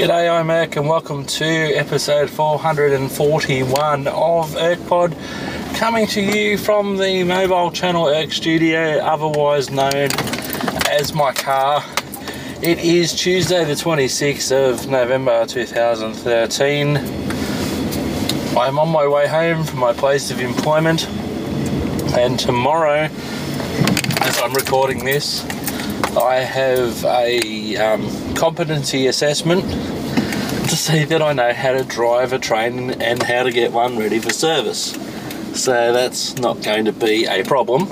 G'day, I'm Irk and welcome to episode 441 of IrkPod, coming to you from the mobile channel Irk Studio, otherwise known as my car. It is Tuesday the 26th of November 2013. I'm on my way home from my place of employment, and tomorrow, as I'm recording this, I have a competency assessment to see that I know how to drive a train and how to get one ready for service. So that's not going to be a problem.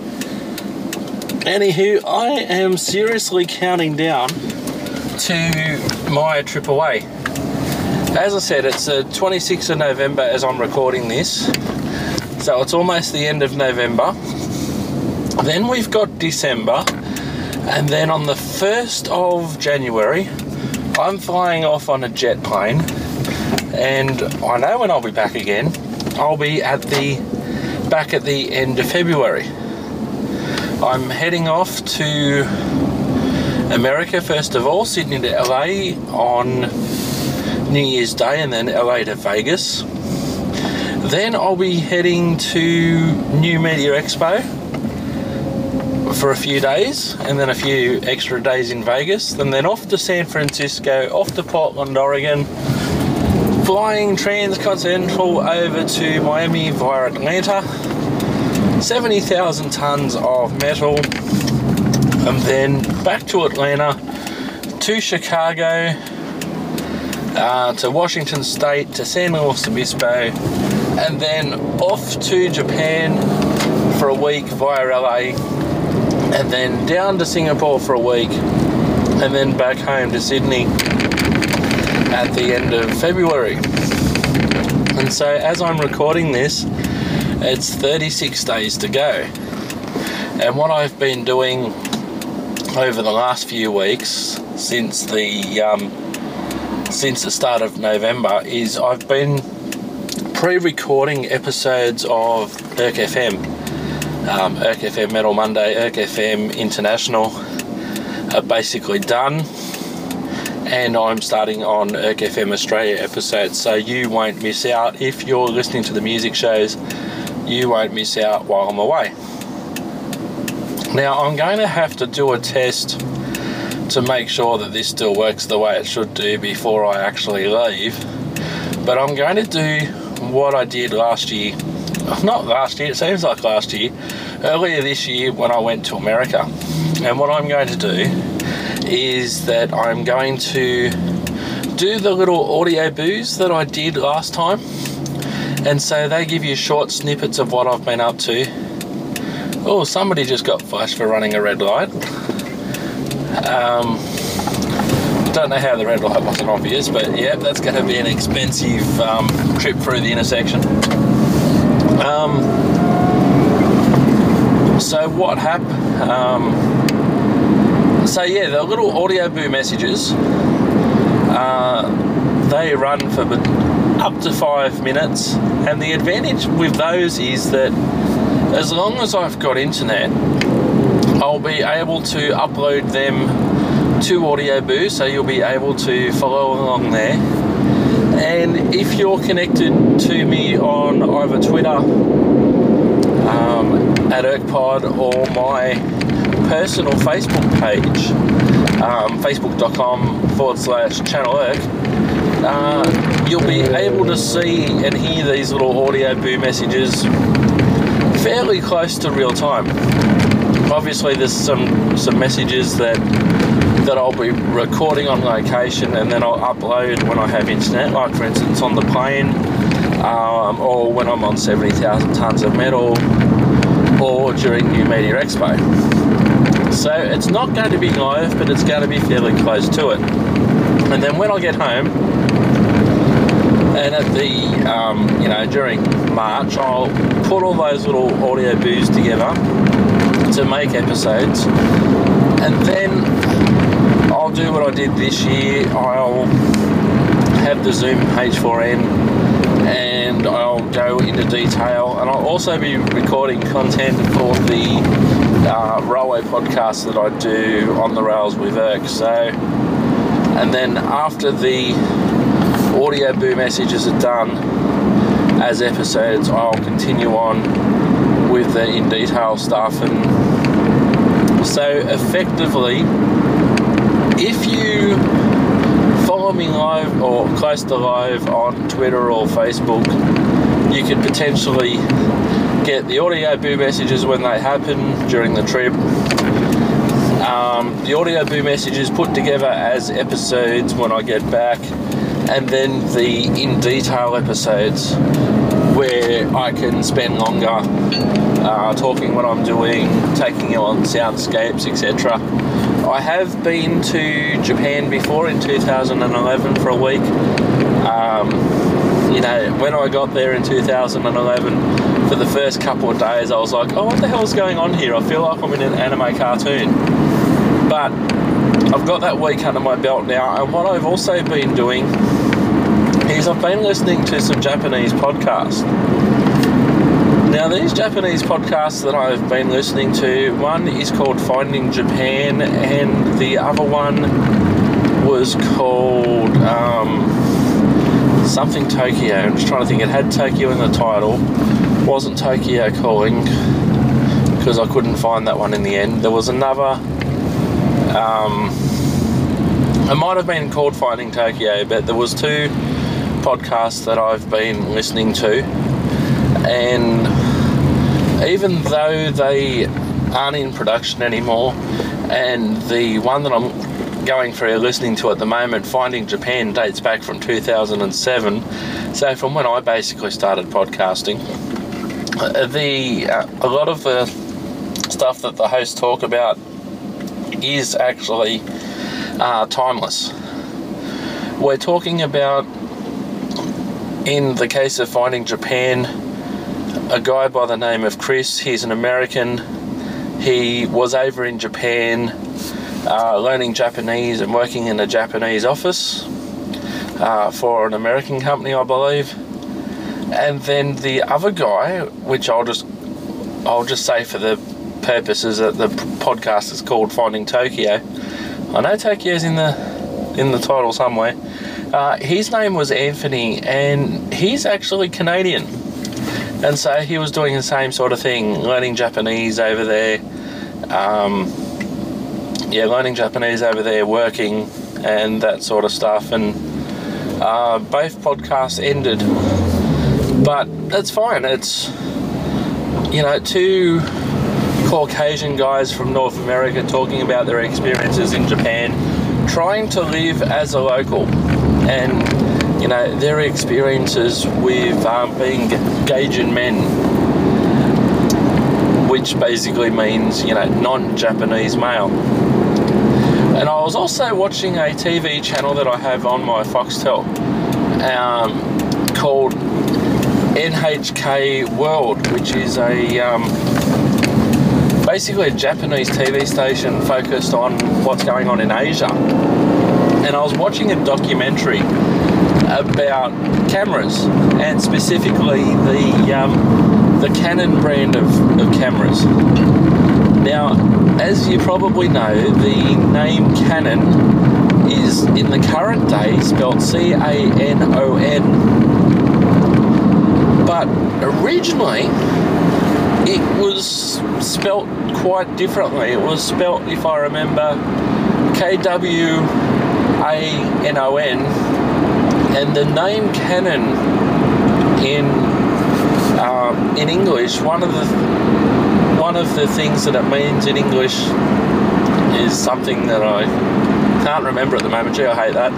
Anywho, I am seriously counting down to my trip away. As I said, it's the 26th of November as I'm recording this, so it's almost the end of November. Then we've got December, and then on the 1st of January I'm flying off on a jet plane, and I know when I'll be back again. I'll be back at the end of February. I'm heading off to America first of all, Sydney to LA on New Year's Day, and then LA to Vegas. Then I'll be heading to New Media Expo for a few days, and then a few extra days in Vegas, and then off to San Francisco, off to Portland, Oregon, flying transcontinental over to Miami via Atlanta, 70,000 tons of metal, and then back to Atlanta, to Chicago, to Washington State, to San Luis Obispo, and then off to Japan for a week via LA, and then down to Singapore for a week, and then back home to Sydney at the end of February. And so as I'm recording this, it's 36 days to go. And what I've been doing over the last few weeks since the start of November is I've been pre-recording episodes of Irk FM. Irk FM Metal Monday, Irk FM International are basically done, and I'm starting on Irk FM Australia episodes, so you won't miss out. If you're listening to the music shows, you won't miss out while I'm away. Now I'm going to have to do a test to make sure that this still works the way it should do before I actually leave, but I'm going to do what I did last year. Not last year, it seems like last year, earlier this year when I went to America. And what I'm going to do is that I'm going to do the little audio boos that I did last time, and so they give you short snippets of what I've been up to. Oh, somebody just got flashed for running a red light. Don't know how the red light wasn't obvious, but yeah, that's going to be an expensive trip through the intersection. So what happened? So yeah, the little audio boo messages, they run for up to 5 minutes, and the advantage with those is that as long as I've got internet, I'll be able to upload them to Audio Boo, so you'll be able to follow along there. And if you're connected to me on either Twitter at IrkPod or my personal Facebook page, facebook.com/channel Irk, you'll be able to see and hear these little audio boo messages fairly close to real time. Obviously there's some messages that I'll be recording on location, and then I'll upload when I have internet, like for instance on the plane, or when I'm on 70,000 tons of metal, or during New Media Expo. So it's not going to be live, but it's going to be fairly close to it. And then when I get home, and at the during March, I'll put all those little audio boos together to make episodes, and then I'll do what I did this year. I'll have the Zoom H4n, and I'll go into detail, and I'll also be recording content for the railway podcast that I do on the rails with Irk. So and then after the audio boo messages are done as episodes, I'll continue on with the in detail stuff. And so effectively, if you follow me live or close to live on Twitter or Facebook, you could potentially get the audio boo messages when they happen during the trip. The audio boo messages put together as episodes when I get back, and then the in detail episodes where I can spend longer talking what I'm doing, taking you on soundscapes, etc. I have been to Japan before in 2011 for a week. When I got there in 2011, for the first couple of days I was like, oh, what the hell's going on here? I feel like I'm in an anime cartoon. But I've got that week under my belt now, and what I've also been doing is I've been listening to some Japanese podcasts. Now, these Japanese podcasts that I've been listening to, one is called Finding Japan, and the other one was called something Tokyo. I'm just trying to think. It had Tokyo in the title. Wasn't Tokyo Calling, because I couldn't find that one in the end. There was another, it might have been called Finding Tokyo, but there was two podcasts that I've been listening to, and even though they aren't in production anymore, and the one that I'm going through listening to at the moment, Finding Japan, dates back from 2007, so from when I basically started podcasting, a lot of the stuff that the hosts talk about is actually timeless. We're talking about, in the case of Finding Japan, a guy by the name of Chris. He's an American. He was over in Japan learning Japanese and working in a Japanese office for an American company, I believe. And then the other guy, which I'll just say for the purposes that the podcast is called Finding Tokyo. I know Tokyo's in the title somewhere. His name was Anthony, and he's actually Canadian. And so he was doing the same sort of thing, learning Japanese over there. Learning Japanese over there, working and that sort of stuff. And both podcasts ended. But that's fine. It's, two Caucasian guys from North America talking about their experiences in Japan, trying to live as a local, and their experiences with being Gaijin men, which basically means non-Japanese male. And I was also watching a TV channel that I have on my Foxtel called NHK World, which is basically a Japanese TV station focused on what's going on in Asia. And I was watching a documentary about cameras, and specifically the Canon brand of cameras. Now, as you probably know, the name Canon is in the current day spelled C-A-N-O-N, but originally it was spelt quite differently. It was spelt, if I remember, K-W-A-N-O-N, and the name Canon in English, one of the things that it means in English is something that I can't remember at the moment. Gee, I hate that.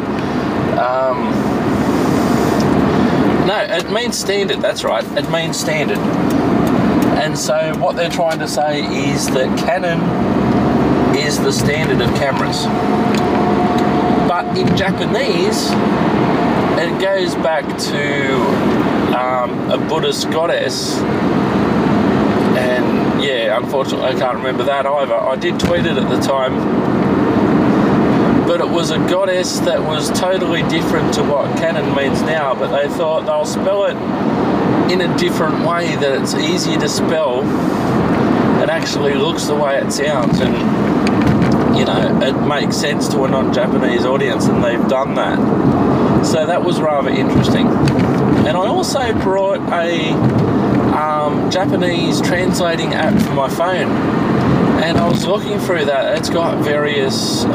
No, it means standard. That's right. It means standard. And so what they're trying to say is that Canon is the standard of cameras. But in Japanese, it goes back to a Buddhist goddess. And yeah, unfortunately I can't remember that either. I did tweet it at the time. But it was a goddess that was totally different to what Canon means now. But they thought they'll spell it in a different way, that it's easier to spell and actually looks the way it sounds. And you know, it makes sense to a non-Japanese audience, and they've done that. So that was rather interesting. And I also brought a Japanese translating app for my phone, and I was looking through that. It's got various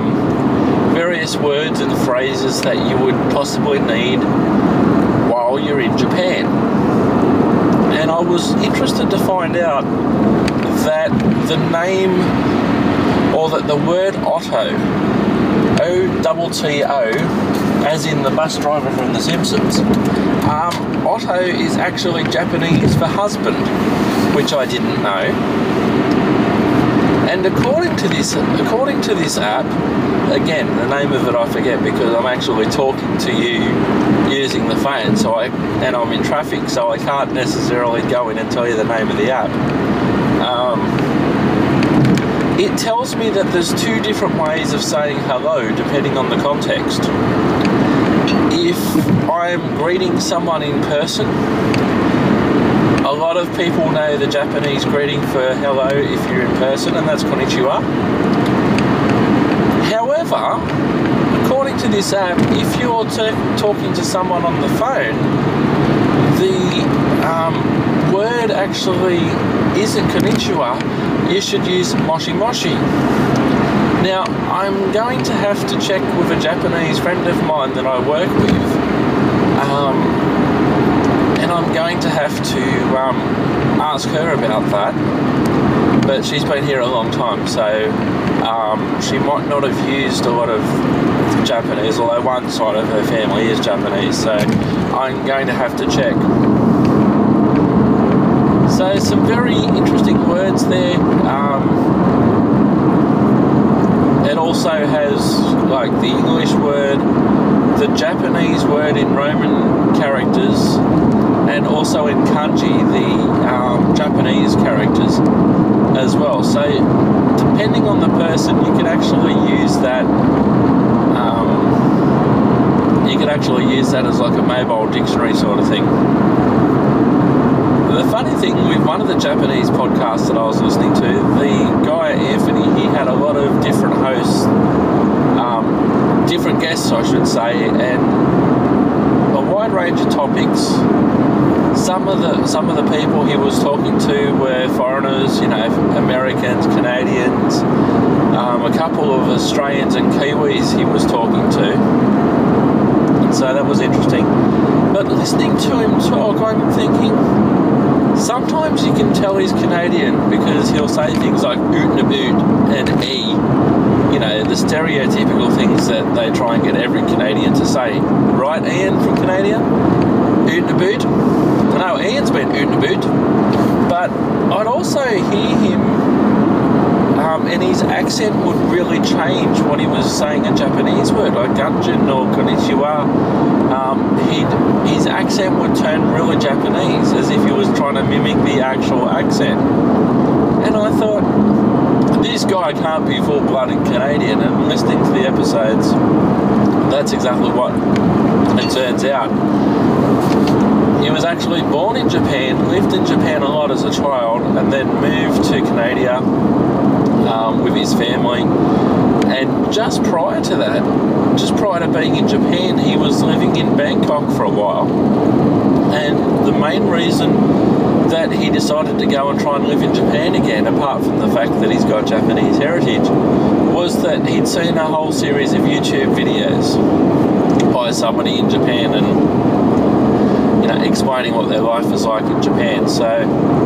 words and phrases that you would possibly need while you're in Japan. And I was interested to find out that the name, or that the word Otto, O-T-T-O, as in the bus driver from The Simpsons, Otto is actually Japanese for husband, which I didn't know. And according to this app, again, the name of it I forget because I'm actually talking to you using the phone, and I'm in traffic, so I can't necessarily go in and tell you the name of the app. It tells me that there's two different ways of saying hello depending on the context. If I'm greeting someone in person, a lot of people know the Japanese greeting for hello if you're in person, and that's konnichiwa. However, according to this app, if you're talking to someone on the phone, the word actually isn't konnichiwa. You should use moshi moshi. Now, I'm going to have to check with a Japanese friend of mine that I work with, and I'm going to have to ask her about that. But she's been here a long time, so she might not have used a lot of Japanese, although one side of her family is Japanese, so I'm going to have to check. So some very interesting words there. It also has like the English word, the Japanese word in Roman characters, and also in kanji, the Japanese characters as well. So depending on the person, you could actually use that. You could actually use that as like a mobile dictionary sort of thing. The funny thing with one of the Japanese podcasts that I was listening to, the guy Anthony, he had a lot of different hosts, different guests I should say, and a wide range of topics. Some of the people he was talking to were foreigners, you know, Americans, Canadians, a couple of Australians and Kiwis he was talking to, and so that was interesting. But listening to him talk, I'm thinking, sometimes you can tell he's Canadian because he'll say things like oot and a boot and e. You know, the stereotypical things that they try and get every Canadian to say. Right, Ian from Canada? Oot and a boot? No, Ian's been oot and a boot. But I'd also hear him, and his accent would really change when he was saying a Japanese word, like gunjin or konnichiwa. His accent would turn really Japanese, as if he was trying to mimic the actual accent. And I thought, this guy can't be full-blooded Canadian, and listening to the episodes, that's exactly what it turns out. He was actually born in Japan, lived in Japan a lot as a child, and then moved to Canada with his family. And just prior to that, just prior to being in Japan, he was living in Bangkok for a while. And the main reason that he decided to go and try and live in Japan again, apart from the fact that he's got Japanese heritage, was that he'd seen a whole series of YouTube videos by somebody in Japan, and you know, explaining what their life is like in Japan. So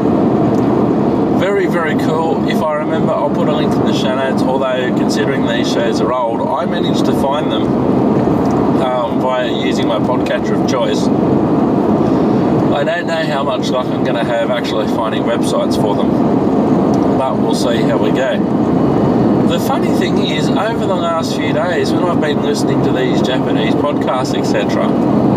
very, very cool. If I remember, I'll put a link in the show notes, although considering these shows are old, I managed to find them via using my podcatcher of choice. I don't know how much luck I'm going to have actually finding websites for them, but we'll see how we go. The funny thing is, over the last few days, when I've been listening to these Japanese podcasts, etc.,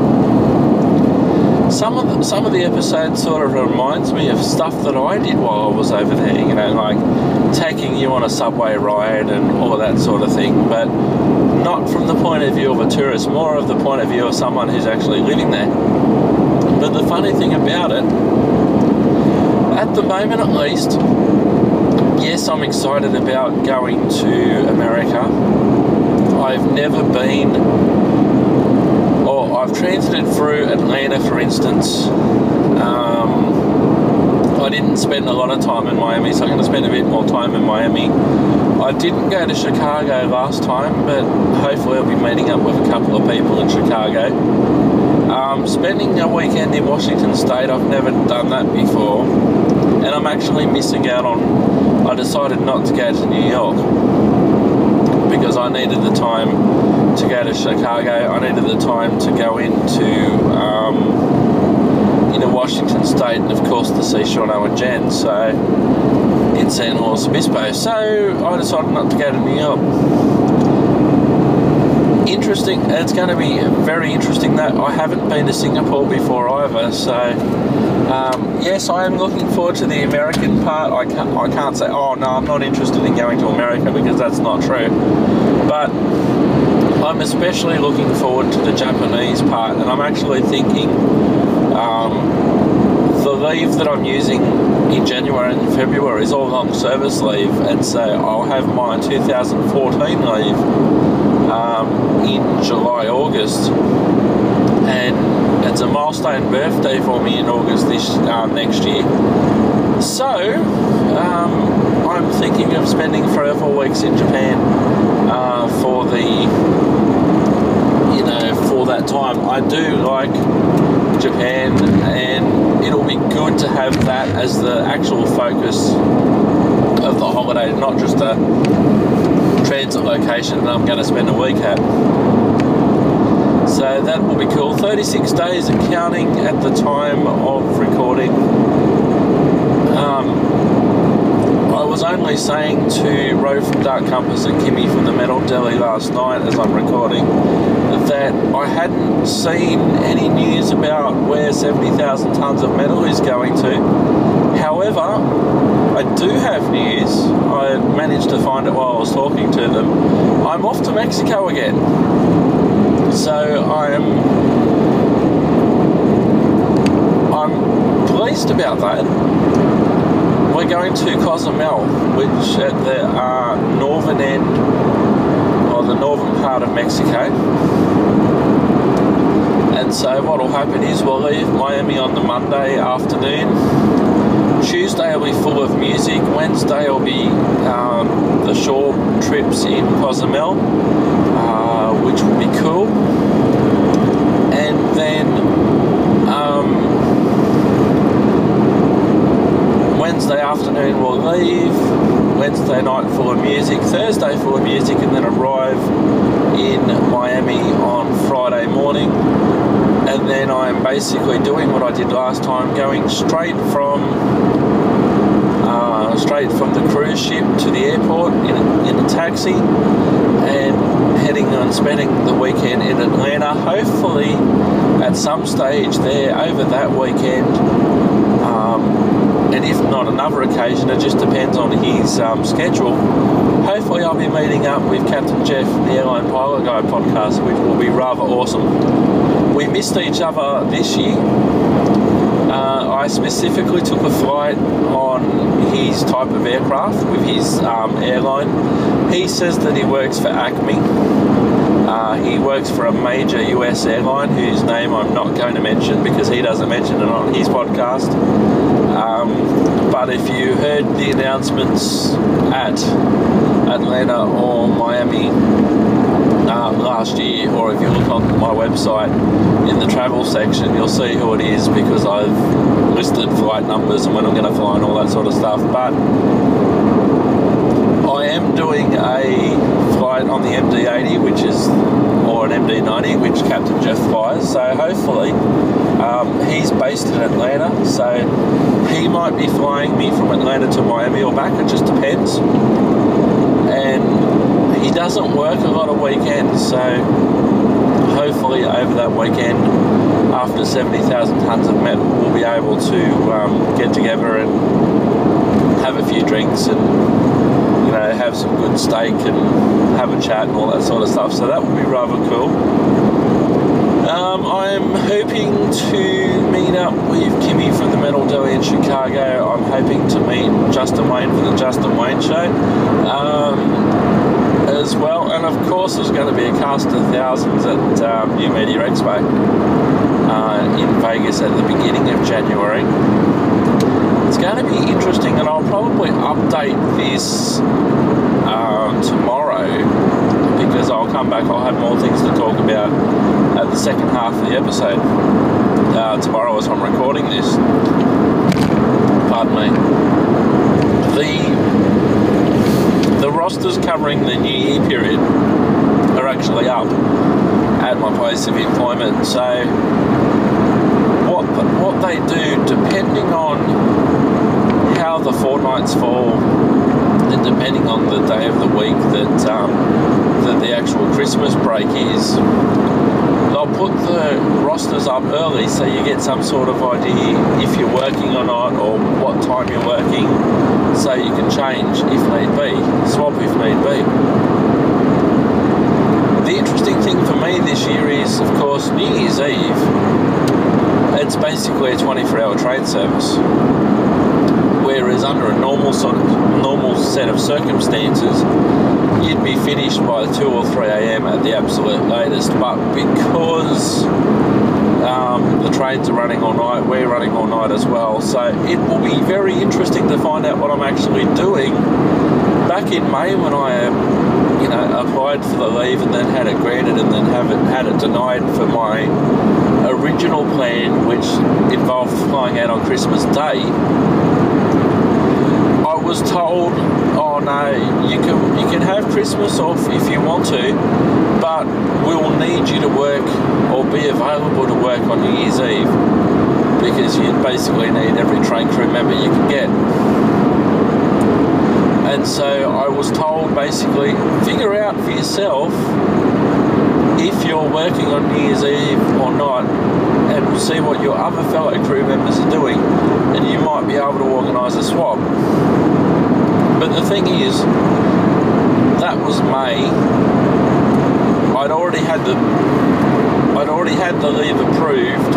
some of the episodes sort of reminds me of stuff that I did while I was over there, you know, like taking you on a subway ride and all of that sort of thing, but not from the point of view of a tourist, more of the point of view of someone who's actually living there. But the funny thing about it, at the moment at least, yes, yes, I'm excited about going to America. I've never been, or I've transited through Atlanta, for instance. I didn't spend a lot of time in Miami, so I'm going to spend a bit more time in Miami. I didn't go to Chicago last time, but hopefully I'll be meeting up with a couple of people in Chicago. Spending a weekend in Washington State, I've never done that before, and I'm actually missing out on, I decided not to go to New York because I needed the time to go to Chicago. I needed the time to go into Washington State, and of course to see Shauno and Jen, so in San Luis Obispo. So I decided not to go to New York. Interesting. It's going to be very interesting that I haven't been to Singapore before either, so yes, I am looking forward to the American part. I can't say, oh no, I'm not interested in going to America, because that's not true, but I'm especially looking forward to the Japanese part, and I'm actually thinking the leave that I'm using in January and February is all long service leave, and so I'll have my 2014 leave in July, August, and it's a milestone birthday for me in August next year. So I'm thinking of spending 3 or 4 weeks in Japan for that time. I do like Japan, and it'll be good to have that as the actual focus of the holiday, not just a transit location that I'm going to spend a week at. So that will be cool. 36 days and counting at the time of recording. I was only saying to Ro from Dark Compass and Kimmy from the Metal Deli last night as I'm recording that I hadn't seen any news about where 70,000 tonnes of metal is going to. However, I do have news. I managed to find it while I was talking to them. I'm off to Mexico again. So I'm pleased about that. We're going to Cozumel, which at the northern end, or the northern part of Mexico. And so what will happen is we'll leave Miami on the Monday afternoon. Tuesday will be full of music. Wednesday will be the shore trips in Cozumel, which will be cool. And then Wednesday afternoon we'll leave. Wednesday night full of music. Thursday full of music, and then arrive in Miami on Friday morning. And then I'm basically doing what I did last time, going straight from the cruise ship to the airport in a taxi, and heading and spending the weekend in Atlanta. Hopefully at some stage there over that weekend, and if not another occasion, it just depends on his schedule. Hopefully I'll be meeting up with Captain Jeff, the Airline Pilot Guy podcast, which will be rather awesome. We missed each other this year. I specifically took a flight on his type of aircraft with his airline. He says that he works for Acme. He works for a major US airline whose name I'm not going to mention because he doesn't mention it on his podcast. But if you heard the announcements at Atlanta or Miami last year, or if you look on my website in the travel section, you'll see who it is, because I've listed flight numbers and when I'm going to fly and all that sort of stuff. But I am doing a flight on the MD-80, or an MD-90, which Captain Jeff flies. So hopefully he's based in Atlanta, so he might be flying me from Atlanta to Miami or back. It just depends. And he doesn't work a lot of weekends, so hopefully over that weekend, after 70,000 tonnes of metal, we'll be able to get together and have a few drinks and have some good steak and have a chat and all that sort of stuff. So that would be rather cool. I'm hoping to meet up with Kimmy from the Metal Deli in Chicago. I'm hoping to meet Justin Wayne for the Justin Wayne Show as well. And of course there's going to be a cast of thousands at New Media Expo in Vegas at the beginning of January. It's going to be interesting, and I'll probably update this tomorrow, because I'll come back, I'll have more things to talk about at the second half of the episode tomorrow as I'm recording this. Pardon me. The rosters covering the New Year period are actually up at my place of employment. So what they do, depending on how the fortnights fall, and depending on the day of the week that the actual Christmas break is, they'll put the rosters up early so you get some sort of idea if you're working or not, or what time you're working, so you can change if need be, swap if need be. The interesting thing for me this year is, of course, New Year's Eve, it's basically a 24-hour train service. Whereas under a normal set of circumstances, you'd be finished by 2 or 3 a.m. at the absolute latest. But because the trains are running all night, we're running all night as well. So it will be very interesting to find out what I'm actually doing. Back in May, when I applied for the leave and then had it granted and then had it denied for my original plan, which involved flying out on Christmas Day, I was told, oh no, you can have Christmas off if you want to, but we'll need you to work or be available to work on New Year's Eve, because you basically need every train crew member you can get. And so I was told, basically, figure out for yourself if you're working on New Year's Eve or not, and see what your other fellow crew members are doing, and you might be able to organise a swap. But the thing is, that was May. I'd already had the leave approved,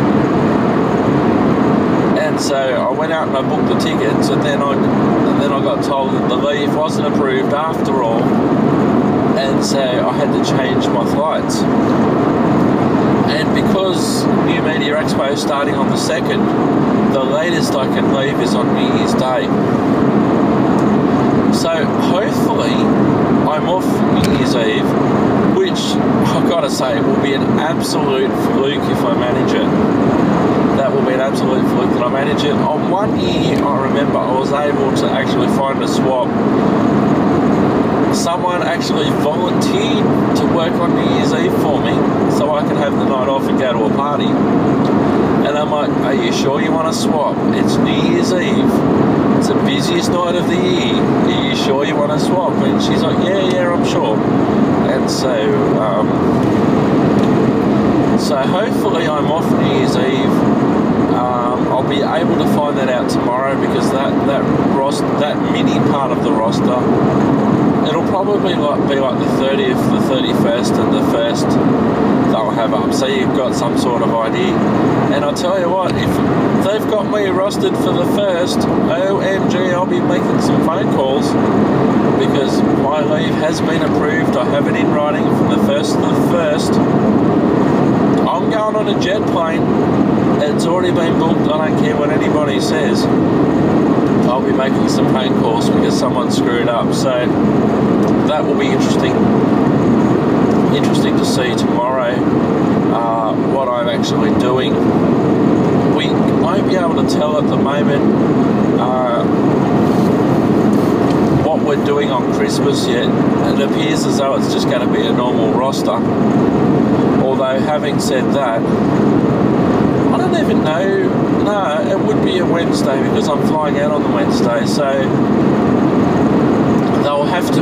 and so I went out and I booked the tickets, and then I got told that the leave wasn't approved after all, and so I had to change my flights. And because New Media Expo is starting on the 2nd, the latest I can leave is on New Year's Day. So hopefully I'm off New Year's Eve, which I've got to say will be an absolute fluke if I manage it. That will be an absolute fluke that I manage it. On one year, I remember I was able to actually find a swap. Someone actually volunteered to work on New Year's Eve for me so I could have the night off and go to a party. And I'm like, are you sure you want to swap? It's New Year's Eve. It's the busiest night of the year. Are you sure you want to swap? And she's like, yeah, I'm sure. And so hopefully I'm off New Year's Eve. I'll be able to find that out tomorrow, because that mini part of the roster, it'll probably be like the 30th, the 31st and the 1st they'll have up, so you've got some sort of idea. And I'll tell you what, if they've got me rostered for the 1st, OMG, I'll be making some phone calls, because my leave has been approved. I have it in writing from the 1st to the 1st. I'm going on a jet plane. It's already been booked. I don't care what anybody says. I'll be making some phone calls because someone screwed up. So that will be interesting to see tomorrow what I'm actually doing. We won't be able to tell at the moment what we're doing on Christmas yet. It appears as though it's just going to be a normal roster. Although, having said that, I don't even know. No, it would be a Wednesday, because I'm flying out on the Wednesday. So they'll have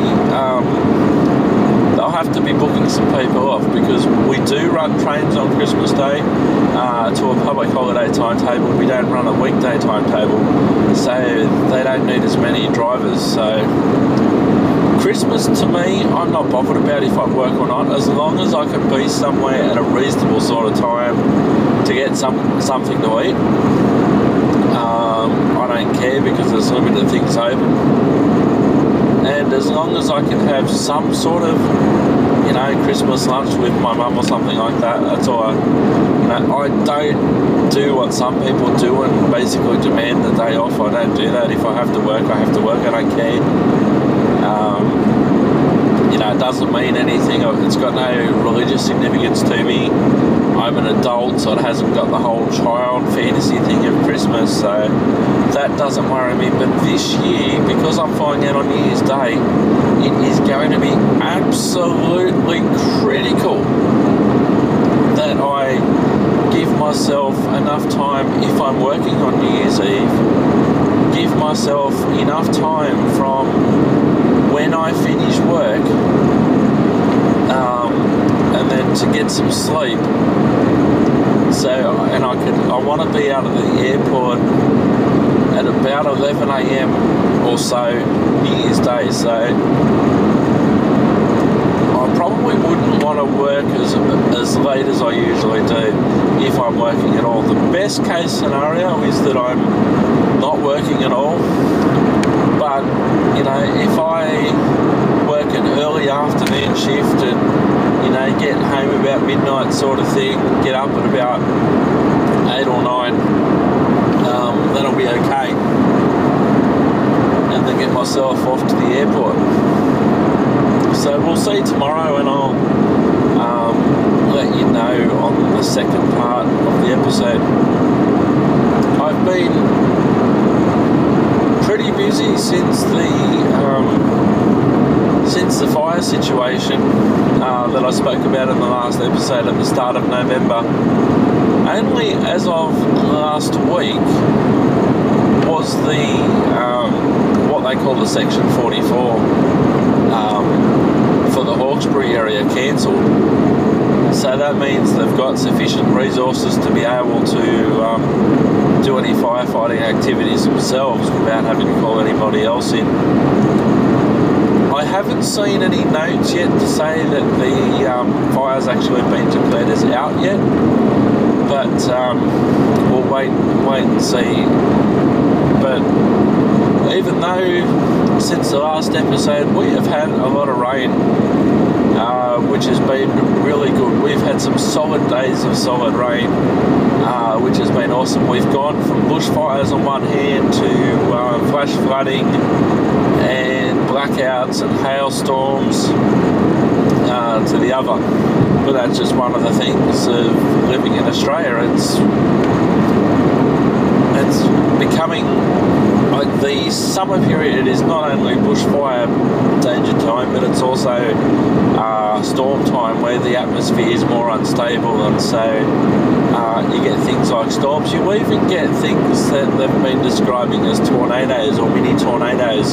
to be booking some people off, because we do run trains on Christmas Day to a public holiday timetable. We don't run a weekday timetable, so they don't need as many drivers. So Christmas to me, I'm not bothered about if I work or not, as long as I can be somewhere at a reasonable sort of time to get something to eat. I don't care because there's limited things open, and as long as I can have some sort of, you know, Christmas lunch with my mum or something like that, that's all. I don't do what some people do and basically demand the day off. I don't do that. If I have to work, I have to work. I don't care. It doesn't mean anything. It's got no religious significance to me. I'm an adult, so it hasn't got the whole child fantasy thing of Christmas, so that doesn't worry me. But this year, because I'm flying out on New Year's Day, it is going to be absolutely critical that I give myself enough time if I'm working on New Year's Eve. Give myself enough time from when I finish work and then to get some sleep. So, and I want to be out of the airport at about 11 a.m. or so New Year's Day. So I probably wouldn't want to work as late as I usually do if I'm working at all. The best case scenario is that I'm not working at all. But, if I work an early afternoon shift and, get home about midnight sort of thing, get up at about 8 or 9, that'll be okay. And then get myself off to the airport. So we'll see tomorrow, and I'll let you know on the second part of the episode. I've been pretty busy since the fire situation that I spoke about in the last episode at the start of November. Only as of last week was the what they call the Section 44 for the Hawkesbury area cancelled. So that means they've got sufficient resources to be able to do any firefighting activities themselves without having to call anybody else in. I haven't seen any notes yet to say that the fire's actually been declared as out yet, but we'll wait and see. But even though since the last episode we have had a lot of rain, which has been really good. We've had some solid days of solid rain, which has been awesome. We've gone from bushfires on one hand to flash flooding and blackouts and hailstorms to the other. But that's just one of the things of living in Australia. It's becoming like the summer period is not only bushfire danger time, but it's also storm time where the atmosphere is more unstable, and so you get things like storms. You even get things that they've been describing as tornadoes or mini tornadoes.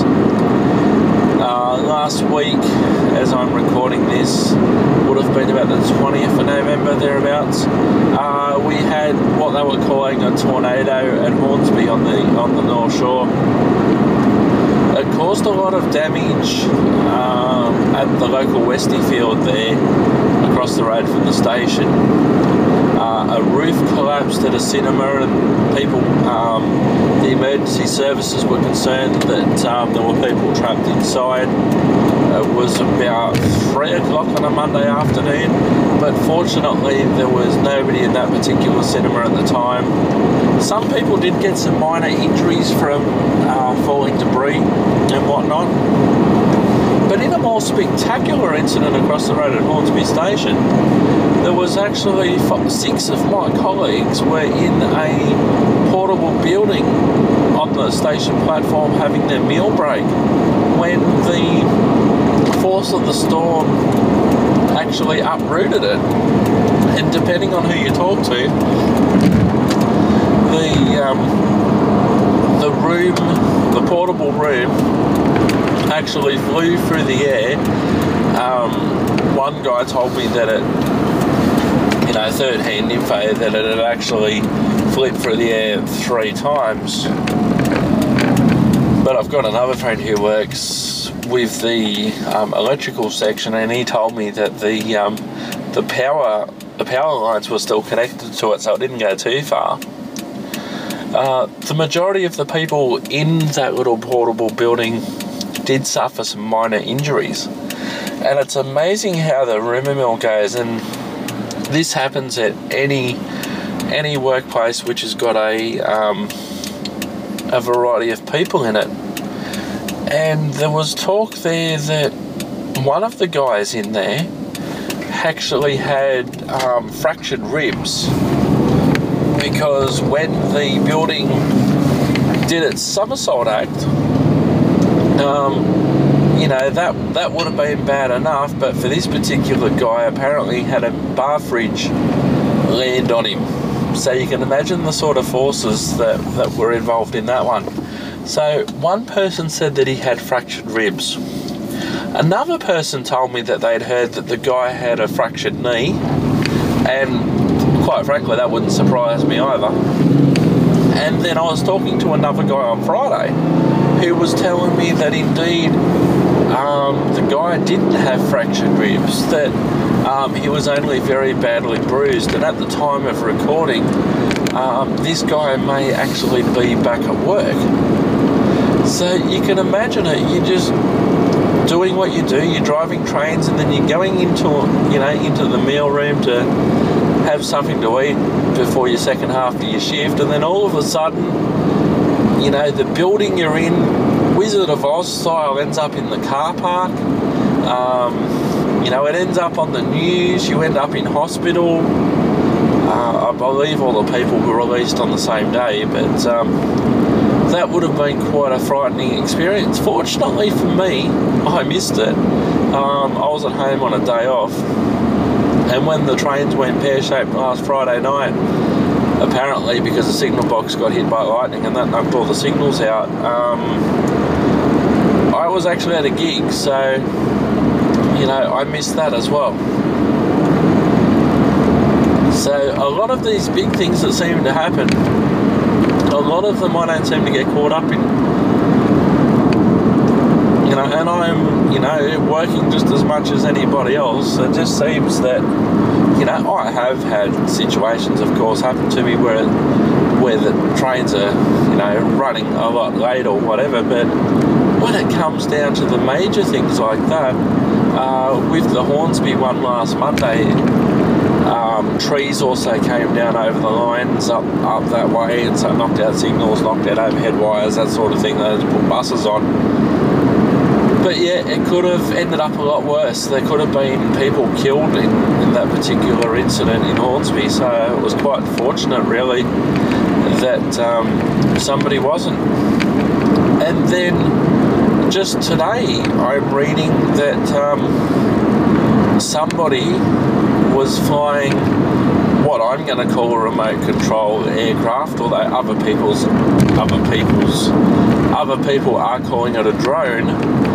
Last week, as I'm recording this, would have been about the 20th of November, thereabouts. We had what they were calling a tornado at Hornsby on the North Shore. It caused a lot of damage at the local Westie field there, across the road from the station. A roof collapsed at a cinema, and people, the emergency services were concerned that there were people trapped inside. It was about 3 o'clock on a Monday afternoon, but fortunately there was nobody in that particular cinema at the time. Some people did get some minor injuries from falling debris and whatnot. But in a more spectacular incident across the road at Hornsby Station, there was actually 6 of my colleagues were in a portable building on the station platform having their meal break when the force of the storm actually uprooted it. And depending on who you talk to, the portable room actually flew through the air. One guy told me that it, third-hand info, that it had actually flipped through the air 3 times. But I've got another friend who works with the electrical section, and he told me that the power lines were still connected to it, so it didn't go too far. The majority of the people in that little portable building did suffer some minor injuries, and it's amazing how the rumour mill goes. And this happens at any workplace which has got a variety of people in it. And there was talk there that one of the guys in there actually had fractured ribs, because when the building did its somersault act, you know, that would have been bad enough, but for this particular guy, apparently had a bar fridge land on him. So you can imagine the sort of forces that were involved in that one. So one person said that he had fractured ribs. Another person told me that they'd heard that the guy had a fractured knee, and quite frankly that wouldn't surprise me either. And then I was talking to another guy on Friday who was telling me that indeed the guy didn't have fractured ribs, that he was only very badly bruised, and at the time of recording this guy may actually be back at work. So you can imagine it, you're just doing what you do, you're driving trains, and then you're going into the meal room to have something to eat before your second half of your shift, and then all of a sudden, you know, the building you're in, Wizard of Oz style, ends up in the car park. You know, it ends up on the news, you end up in hospital. I believe all the people were released on the same day, but that would have been quite a frightening experience. Fortunately for me, I missed it. I was at home on a day off, and when the trains went pear-shaped last Friday night, apparently because the signal box got hit by lightning and that knocked all the signals out, I was actually at a gig, so you know, I missed that as well. So a lot of these big things that seem to happen, a lot of them I don't seem to get caught up in. You know, and I'm, you know, working just as much as anybody else. It just seems that, you know, I have had situations, of course, happen to me where the trains are, you know, running a lot late or whatever, but when it comes down to the major things like that, with the Hornsby one last Monday, trees also came down over the lines up that way, and so knocked out signals, knocked out overhead wires, that sort of thing. They had to put buses on. But yeah, it could have ended up a lot worse. There could have been people killed in that particular incident in Hornsby, so it was quite fortunate really that somebody wasn't. And then just today I'm reading that somebody was flying what I'm going to call a remote control aircraft, although other people are calling it a drone.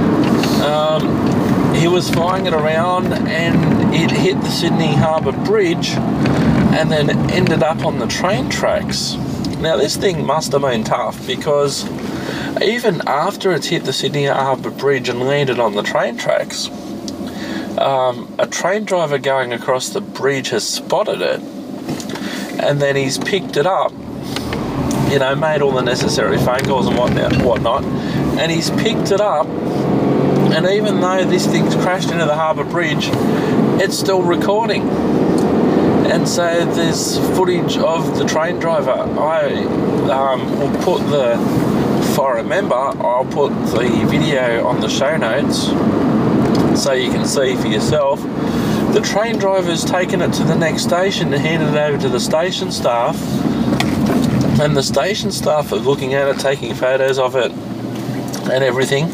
He was flying it around and it hit the Sydney Harbour Bridge and then ended up on the train tracks. Now this thing must have been tough, because even after it's hit the Sydney Harbour Bridge and landed on the train tracks, a train driver going across the bridge has spotted it, and then he's picked it up, you know, made all the necessary phone calls and whatnot, and he's picked it up, and even though this thing's crashed into the Harbour Bridge, it's still recording. And so there's footage of the train driver. I will put if I remember, I'll put the video on the show notes so you can see for yourself. The train driver's taken it to the next station to hand it over to the station staff, and the station staff are looking at it, taking photos of it and everything,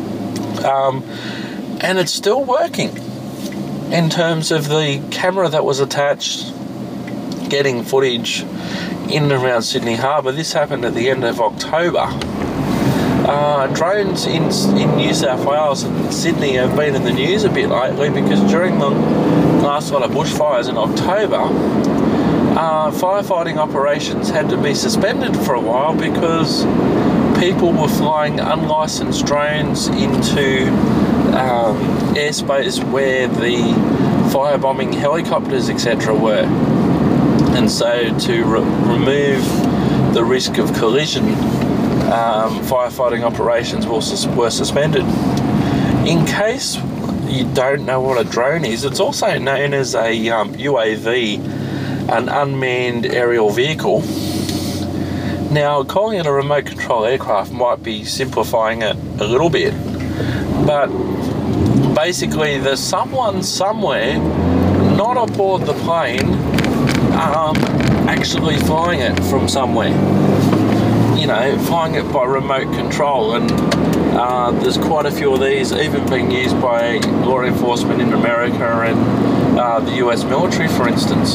and it's still working in terms of the camera that was attached getting footage in and around Sydney Harbour. This happened at the end of October. Drones in New South Wales and Sydney have been in the news a bit lately, because during the last lot of bushfires in October, firefighting operations had to be suspended for a while because people were flying unlicensed drones into airspace where the firebombing helicopters, etc. were. And so to remove the risk of collision, firefighting operations were suspended. In case you don't know what a drone is, it's also known as a UAV, an unmanned aerial vehicle. Now, calling it a remote control aircraft might be simplifying it a little bit, but basically there's someone somewhere, not aboard the plane, actually flying it from somewhere. You know, flying it by remote control, and there's quite a few of these even being used by law enforcement in America and the US military, for instance.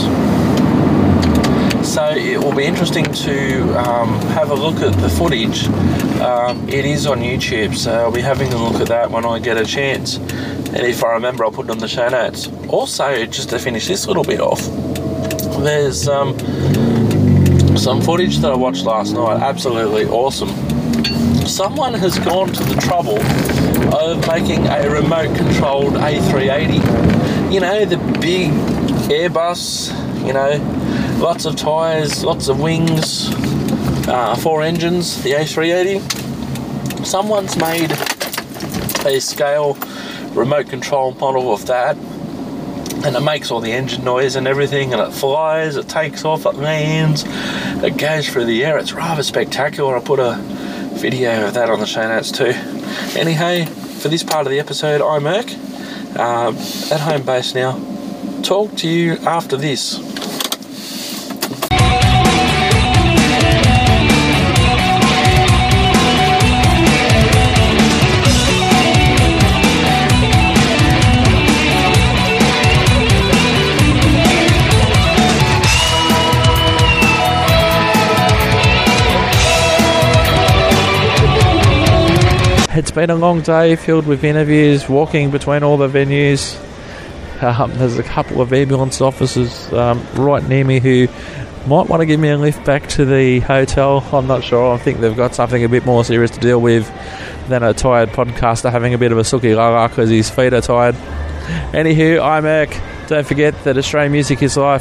So it will be interesting to have a look at the footage. It is on YouTube, so I'll be having a look at that when I get a chance. And if I remember, I'll put it on the show notes. Also, just to finish this little bit off, there's some footage that I watched last night, absolutely awesome. Someone has gone to the trouble of making a remote-controlled A380. You know, the big Airbus, you know, lots of tyres, lots of wings, 4 engines, the A380. Someone's made a scale remote control model of that, and it makes all the engine noise and everything, and it flies, it takes off, it lands, it goes through the air. It's rather spectacular. I'll put a video of that on the show notes too. Anyhow, for this part of the episode, I'm Merc, at home base now. Talk to you after this. It's been a long day filled with interviews, walking between all the venues. There's a couple of ambulance officers right near me who might want to give me a lift back to the hotel. I'm not sure. I think they've got something a bit more serious to deal with than a tired podcaster having a bit of a sookie lala because his feet are tired. Anywho, I'm Eric. Don't forget that Australian music is life.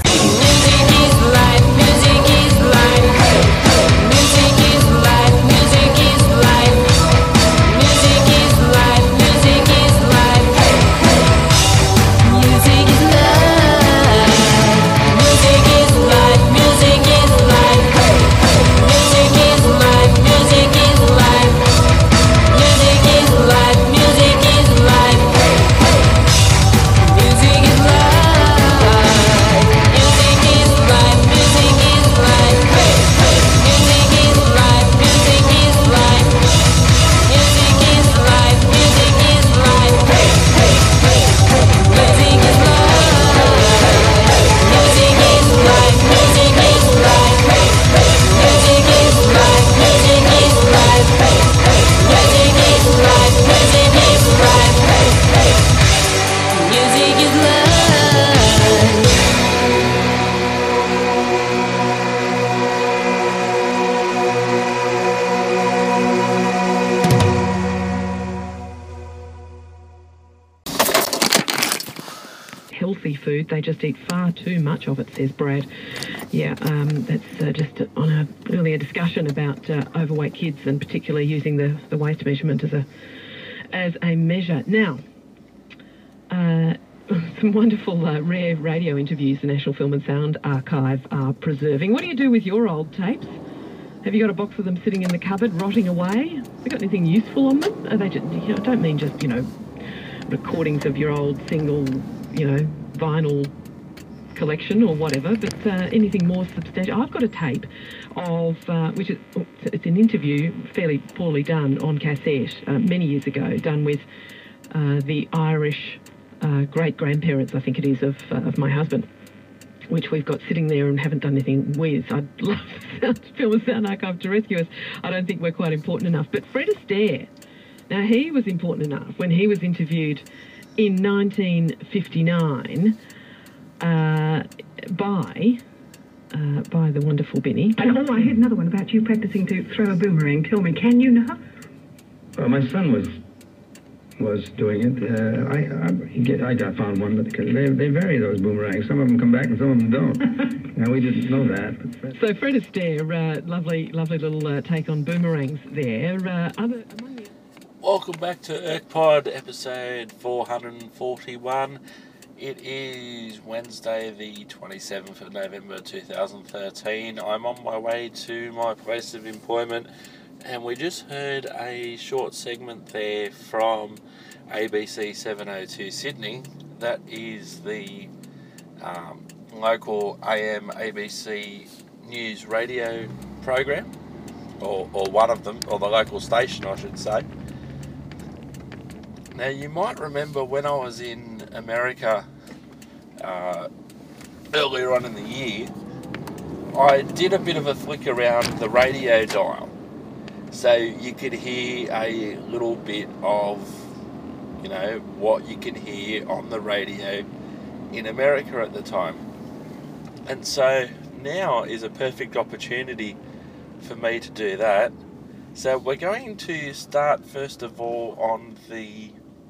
Healthy food. They just eat far too much of it, says Brad. Yeah, that's just on a earlier discussion about overweight kids and particularly using the waist measurement as a measure. Now, some wonderful rare radio interviews the National Film and Sound Archive are preserving. What do you do with your old tapes? Have you got a box of them sitting in the cupboard rotting away? Have you got anything useful on them? Are they just, I don't mean just, recordings of your old single, vinyl collection or whatever, but anything more substantial. I've got a tape of, it's an interview fairly poorly done on cassette many years ago, done with the Irish great-grandparents, I think it is, of my husband, which we've got sitting there and haven't done anything with. I'd love the Film and Sound Archive to rescue us. I don't think we're quite important enough. But Fred Astaire, now he was important enough when he was interviewed in 1959 by by the wonderful Binny. And I heard another one about you practicing to throw a boomerang. Tell me, can you now? Well, my son was doing it. I found one, but they vary, those boomerangs. Some of them come back and some of them don't. Now, we didn't know that. But So Fred Astaire, lovely little take on boomerangs there. Welcome back to ErkPod, episode 441. It is Wednesday, the 27th of November 2013. I'm on my way to my place of employment, and we just heard a short segment there from ABC 702 Sydney. That is the local AM ABC News radio program, or one of them, or the local station, I should say. Now, you might remember when I was in America earlier on in the year, I did a bit of a flick around the radio dial, so you could hear a little bit of, you know, what you can hear on the radio in America at the time. And so now is a perfect opportunity for me to do that. So we're going to start first of all on the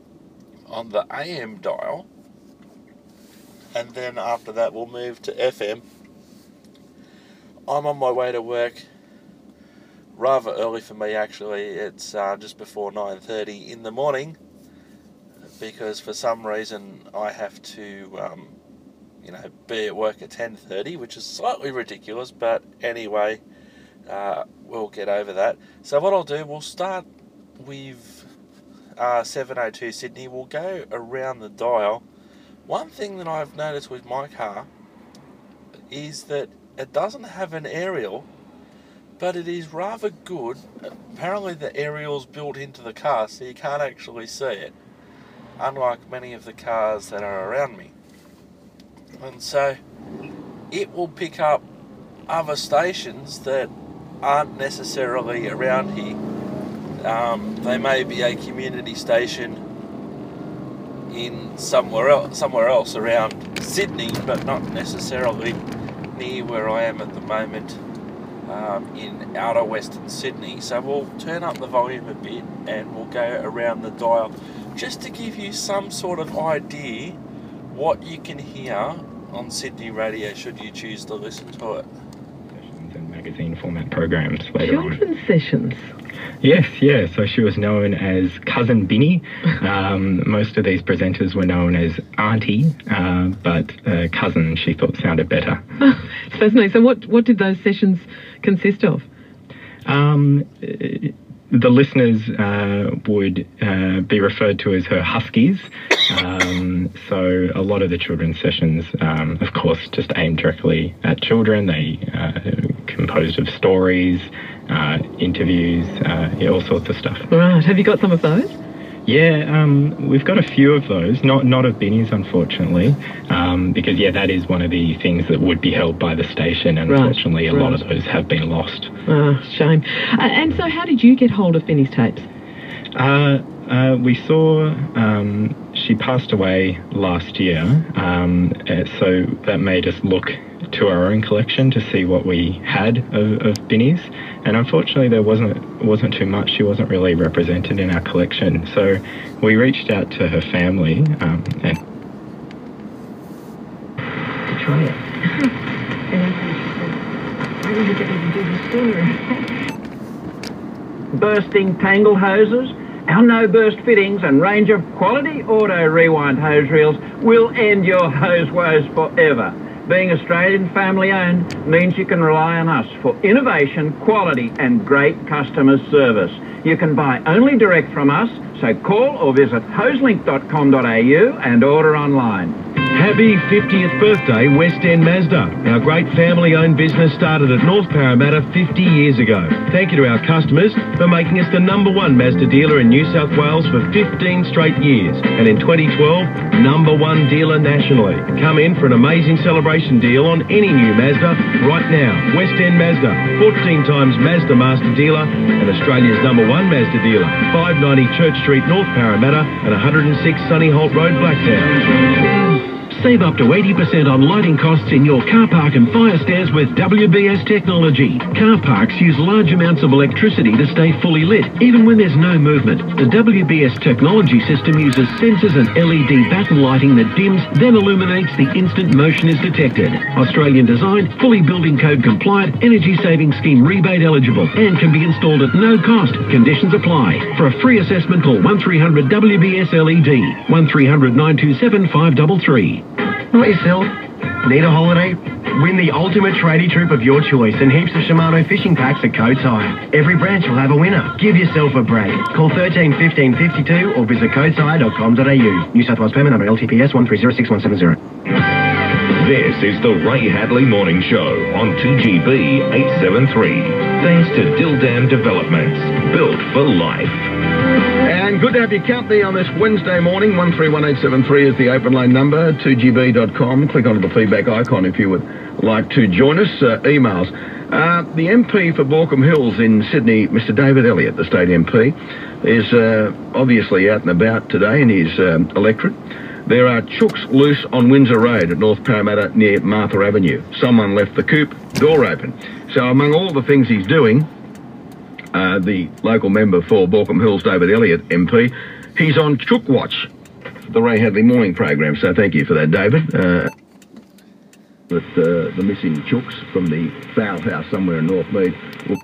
AM dial, and then after that we'll move to FM. I'm on my way to work rather early for me, actually. It's just before 9:30 in the morning, because for some reason I have to be at work at 10:30, which is slightly ridiculous, but anyway, we'll get over that. So what I'll do, we'll start with 702 Sydney. We'll go around the dial. One thing that I've noticed with my car is that it doesn't have an aerial, but it is rather good. Apparently the aerial's built into the car, so you can't actually see it, unlike many of the cars that are around me. And so it will pick up other stations that aren't necessarily around here. They may be a community station in somewhere else around Sydney, but not necessarily near where I am at the moment, in outer Western Sydney. So we'll turn up the volume a bit and we'll go around the dial just to give you some sort of idea what you can hear on Sydney radio should you choose to listen to it. And magazine format programs later on. Children's sessions. Yes, yeah. So she was known as Cousin Binny. Most of these presenters were known as Auntie, but Cousin she thought sounded better. It's fascinating. So what did those sessions consist of? The listeners would be referred to as her Huskies. So a lot of the children's sessions, of course, just aimed directly at children. They composed of stories, interviews, all sorts of stuff. Right. Have you got some of those? Yeah, we've got a few of those, not of Binny's, unfortunately, because, that is one of the things that would be held by the station, and unfortunately a lot of those have been lost. Oh, shame. And so how did you get hold of Binny's tapes? We saw she passed away last year, so that made us look to our own collection to see what we had of Binny's, and unfortunately there wasn't too much. She wasn't really represented in our collection, so we reached out to her family and Try it. Why did you get me to do this sooner? Bursting tangle hoses? Our no-burst fittings and range of quality auto rewind hose reels will end your hose woes forever. Being Australian family-owned means you can rely on us for innovation, quality and great customer service. You can buy only direct from us, so call or visit hoselink.com.au and order online. Happy 50th birthday, West End Mazda. Our great family-owned business started at North Parramatta 50 years ago. Thank you to our customers for making us the #1 Mazda dealer in New South Wales for 15 straight years. And in 2012, #1 dealer nationally. Come in for an amazing celebration deal on any new Mazda right now. West End Mazda, 14 times Mazda Master Dealer and Australia's #1 Mazda dealer. 590 Church Street, North Parramatta and 106 Sunny Holt Road, Blacktown. Save up to 80% on lighting costs in your car park and fire stairs with WBS technology. Car parks use large amounts of electricity to stay fully lit, even when there's no movement. The WBS technology system uses sensors and LED batten lighting that dims, then illuminates the instant motion is detected. Australian designed, fully building code compliant, energy saving scheme rebate eligible, and can be installed at no cost. Conditions apply. For a free assessment, call 1300 WBS LED, 1300 927 533. Not yourself. Need a holiday? Win the ultimate tradie trip of your choice and heaps of Shimano fishing packs at Coates Hire. Every branch will have a winner. Give yourself a break. Call 13 15 52 or visit coateshire.com.au. New South Wales permit number LTPS 1306-170. This is the Ray Hadley Morning Show on 2GB 873. Thanks to Dildam Developments. Built for life. And good to have your company on this Wednesday morning. 131873 is the open line number. 2gb.com. Click onto the feedback icon if you would like to join us. Emails. The MP for Baulkham Hills in Sydney, Mr. David Elliott, the state MP, is obviously out and about today in his electorate. There are chooks loose on Windsor Road at North Parramatta near Martha Avenue. Someone left the coupe door open. So among all the things he's doing, the local member for Baulkham Hills, David Elliott, MP, he's on Chook Watch, the Ray Hadley morning program. So thank you for that, David. With the missing chooks from the fowl house somewhere in Northmead.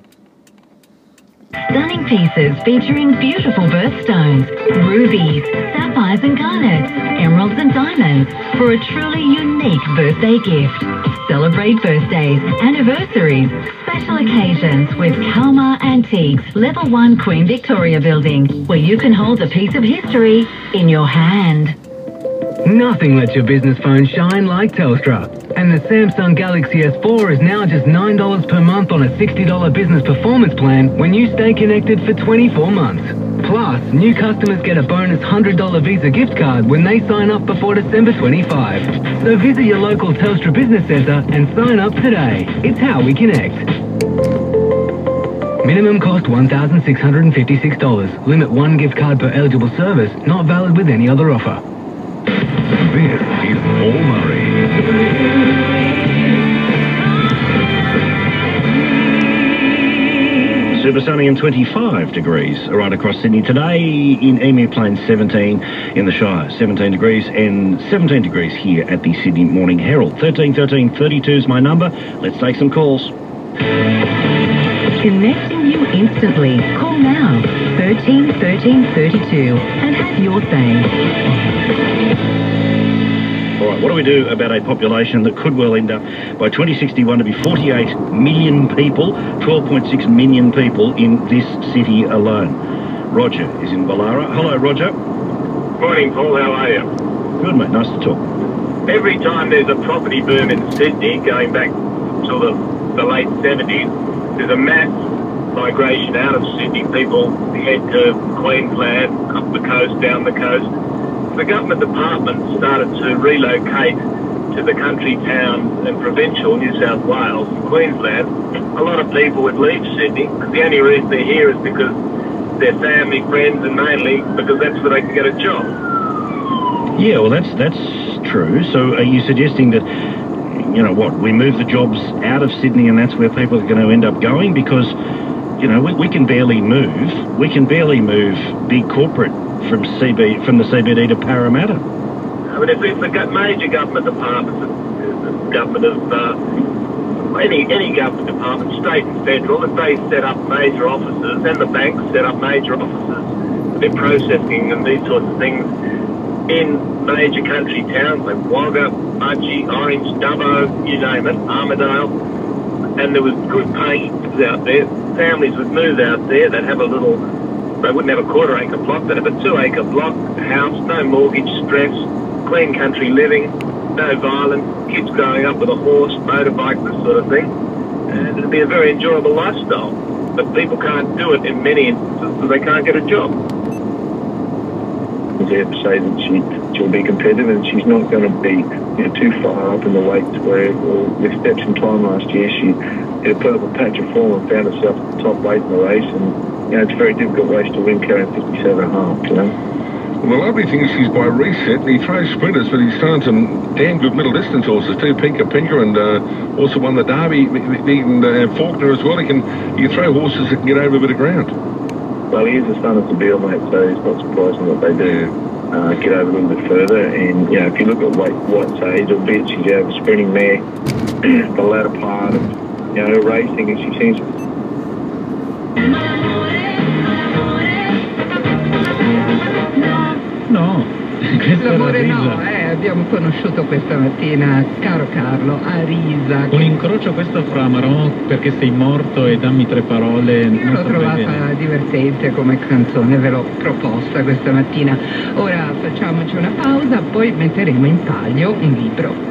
Stunning pieces featuring beautiful birthstones, rubies, sapphires and garnets, emeralds and diamonds for a truly unique birthday gift. Celebrate birthdays, anniversaries, special occasions with Kalmar Antiques, Level 1 Queen Victoria Building, where you can hold a piece of history in your hand. Nothing lets your business phone shine like Telstra. And the Samsung Galaxy S4 is now just $9 per month on a $60 business performance plan when you stay connected for 24 months. Plus, new customers get a bonus $100 Visa gift card when they sign up before December 25. So visit your local Telstra Business Centre and sign up today. It's how we connect. Minimum cost $1,656. Limit 1 gift card per eligible service, not valid with any other offer. This is Paul Murray. Super sunny and 25 degrees right across Sydney today. In Emir Plains 17, in the Shire 17 degrees, and 17 degrees here at the Sydney Morning Herald. 13 13 32 is my number. Let's take some calls. Connecting you instantly. Call now 13 13 32 and have your say. All right, what do we do about a population that could well end up by 2061 to be 48 million people, 12.6 million people in this city alone? Roger is in Ballara. Hello, Roger. Morning, Paul. How are you? Good, mate. Nice to talk. Every time there's a property boom in Sydney, going back to the late 70s, there's a mass migration out of Sydney. People head to Queensland, up the coast, down the coast. The government department started to relocate to the country towns and provincial New South Wales and Queensland. A lot of people would leave Sydney because the only reason they're here is because they're family, friends, and mainly because that's where they can get a job. Yeah, well, that's true. So are you suggesting that, you know what, we move the jobs out of Sydney and that's where people are going to end up going? Because, you know, we can barely move. We can barely move big corporate from the CBD to Parramatta. I mean, if the major government departments, the government of any government department, state and federal, if they set up major offices, and the banks set up major offices, they're processing and these sorts of things in major country towns like Wagga, Mudgee, Orange, Dubbo, you name it, Armidale, and there was good paying out there. Families would move out there. They'd have a little. They wouldn't have a quarter-acre block, they'd have a 2-acre block, house, no mortgage stress, clean country living, no violence, kids growing up with a horse, motorbike, this sort of thing. And it'd be a very enjoyable lifestyle. But people can't do it in many instances because they can't get a job. They have to say that she'll be competitive and she's not going to be too far up in the weights where, with steps in time last year, she hit a purple patch of form and found herself at the top weight in the race. And it's a very difficult race to win carrying 57.5, Well, the lovely thing is he's by Reset. He throws sprinters, but he's thrown some damn good middle distance horses too. Pinker and also won the Derby. And Faulkner as well. He can throw horses that can get over a bit of ground. Well, he is the son of Sabille, mate, so it's not surprising that they do get over a little bit further. And, you know, if you look at White's age, albeit she's out of a sprinting mare, the latter part of, you know, racing, and she seems... No, l'amore no, abbiamo conosciuto questa mattina, caro Carlo, a Risa. Un incrocio questo fra Marò perché sei morto e dammi tre parole. Io l'ho trovata divertente come canzone, ve l'ho proposta questa mattina. Ora facciamoci una pausa, poi metteremo in palio un libro.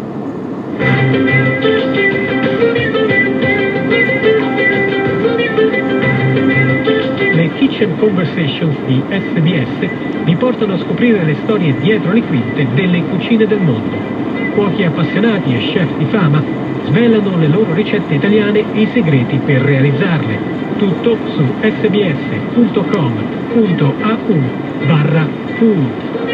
Le Kitchen Conversations di SBS vi portano a scoprire le storie dietro le quinte delle cucine del mondo. Cuochi appassionati e chef di fama svelano le loro ricette italiane e i segreti per realizzarle. Tutto su sbs.com.au/food.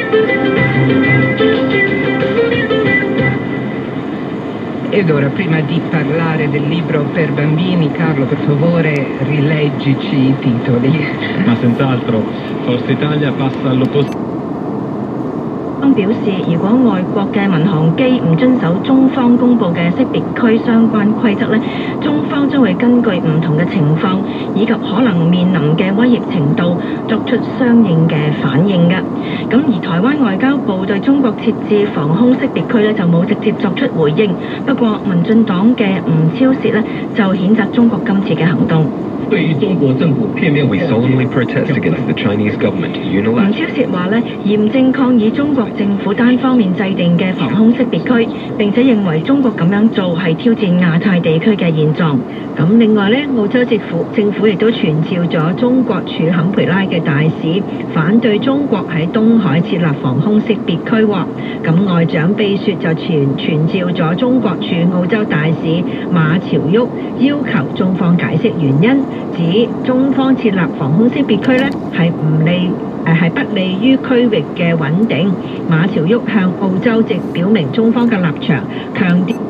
Ed ora, prima di parlare del libro per bambini, Carlo, per favore, rileggici i titoli. Ma senz'altro, Forza Italia passa all'opposizione. 表示，如果外國嘅民航機唔遵守中方公佈嘅識別區相關規則呢，中方將會根據唔同嘅情況以及可能面臨嘅威脅程度作出相應嘅反應嘅。咁而台灣外交部對中國設置防空識別區呢就冇直接作出回應，不過民進黨嘅吳釗燮呢就譴責中國今次嘅行動。 We solemnly protest against the Chinese government unilaterally. 吳釗燮話呢，嚴正抗議中國政府單方面制定嘅防空識別區，並且認為中國咁樣做係挑戰亞太地區嘅現狀。咁另外呢，澳洲政府亦都傳召咗中國駐坎培拉嘅大使，反對中國喺東海設立防空識別區喎。咁外長秘書就傳召咗中國駐澳洲大使馬朝旭，要求中方解釋原因。 指中方設立防空識別區呢係不利於區域嘅穩定。馬朝旭向澳洲直表明中方嘅立場，強調。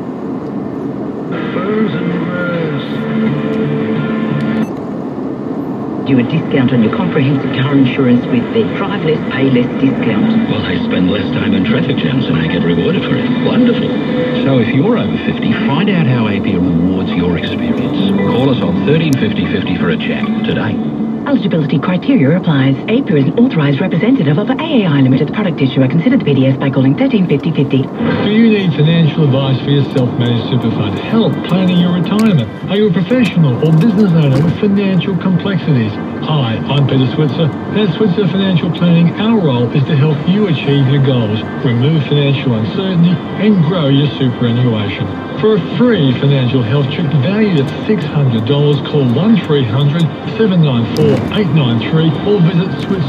You a discount on your comprehensive car insurance with the Drive Less, Pay Less discount. Well, I spend less time in traffic jams and I get rewarded for it. Wonderful. So if you're over 50, find out how APIA rewards your experience. Call us on 135050 for a chat today. Eligibility criteria applies. APIA is an authorised representative of AAI Limited product issuer. Consider the BDS by calling 135050. Do you need financial advice for your self-managed super fund? Help planning your retirement? Are you a professional or business owner with financial complexities? Hi, I'm Peter Switzer. At Switzer Financial Planning, our role is to help you achieve your goals, remove financial uncertainty and grow your superannuation. For a free financial health check valued at $600, call 1300 794 893 or visit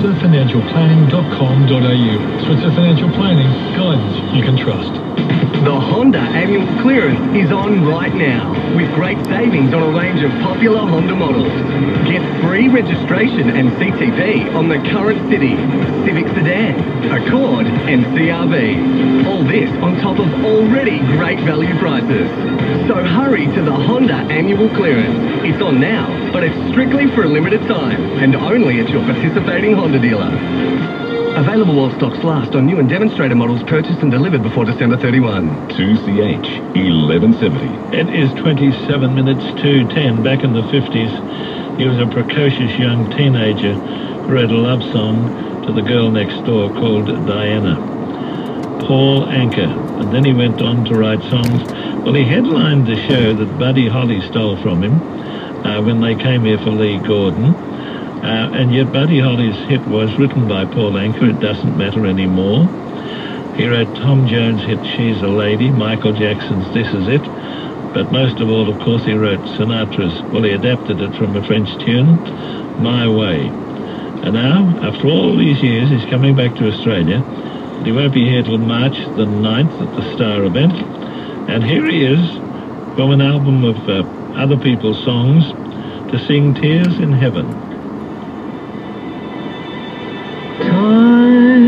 switzerfinancialplanning.com.au. Switzer Financial Planning, guidance you can trust. The Honda annual clearance is on right now with great savings on a range of popular Honda models. Get free registration and CTP on the current City, Civic Sedan, Accord and CR-V. All this on top of already great value prices. So hurry to the Honda annual clearance. It's on now, but it's strictly for a limited time and only at your participating Honda dealer. Available while stocks last on new and demonstrator models purchased and delivered before December 31. 2CH 1170. It is 27 minutes to 10. Back in the 50s, he was a precocious young teenager who wrote a love song to the girl next door called Diana. Paul Anka. And then he went on to write songs. Well, he headlined the show that Buddy Holly stole from him when they came here for Lee Gordon. And yet Buddy Holly's hit was written by Paul Anka. It doesn't matter anymore. He wrote Tom Jones' hit She's a Lady, Michael Jackson's This Is It. But most of all, of course, he wrote Sinatra's, well, he adapted it from a French tune, My Way. And now, after all these years, he's coming back to Australia. He won't be here till March the 9th at the Star event. And here he is from an album of other people's songs to sing Tears in Heaven. Time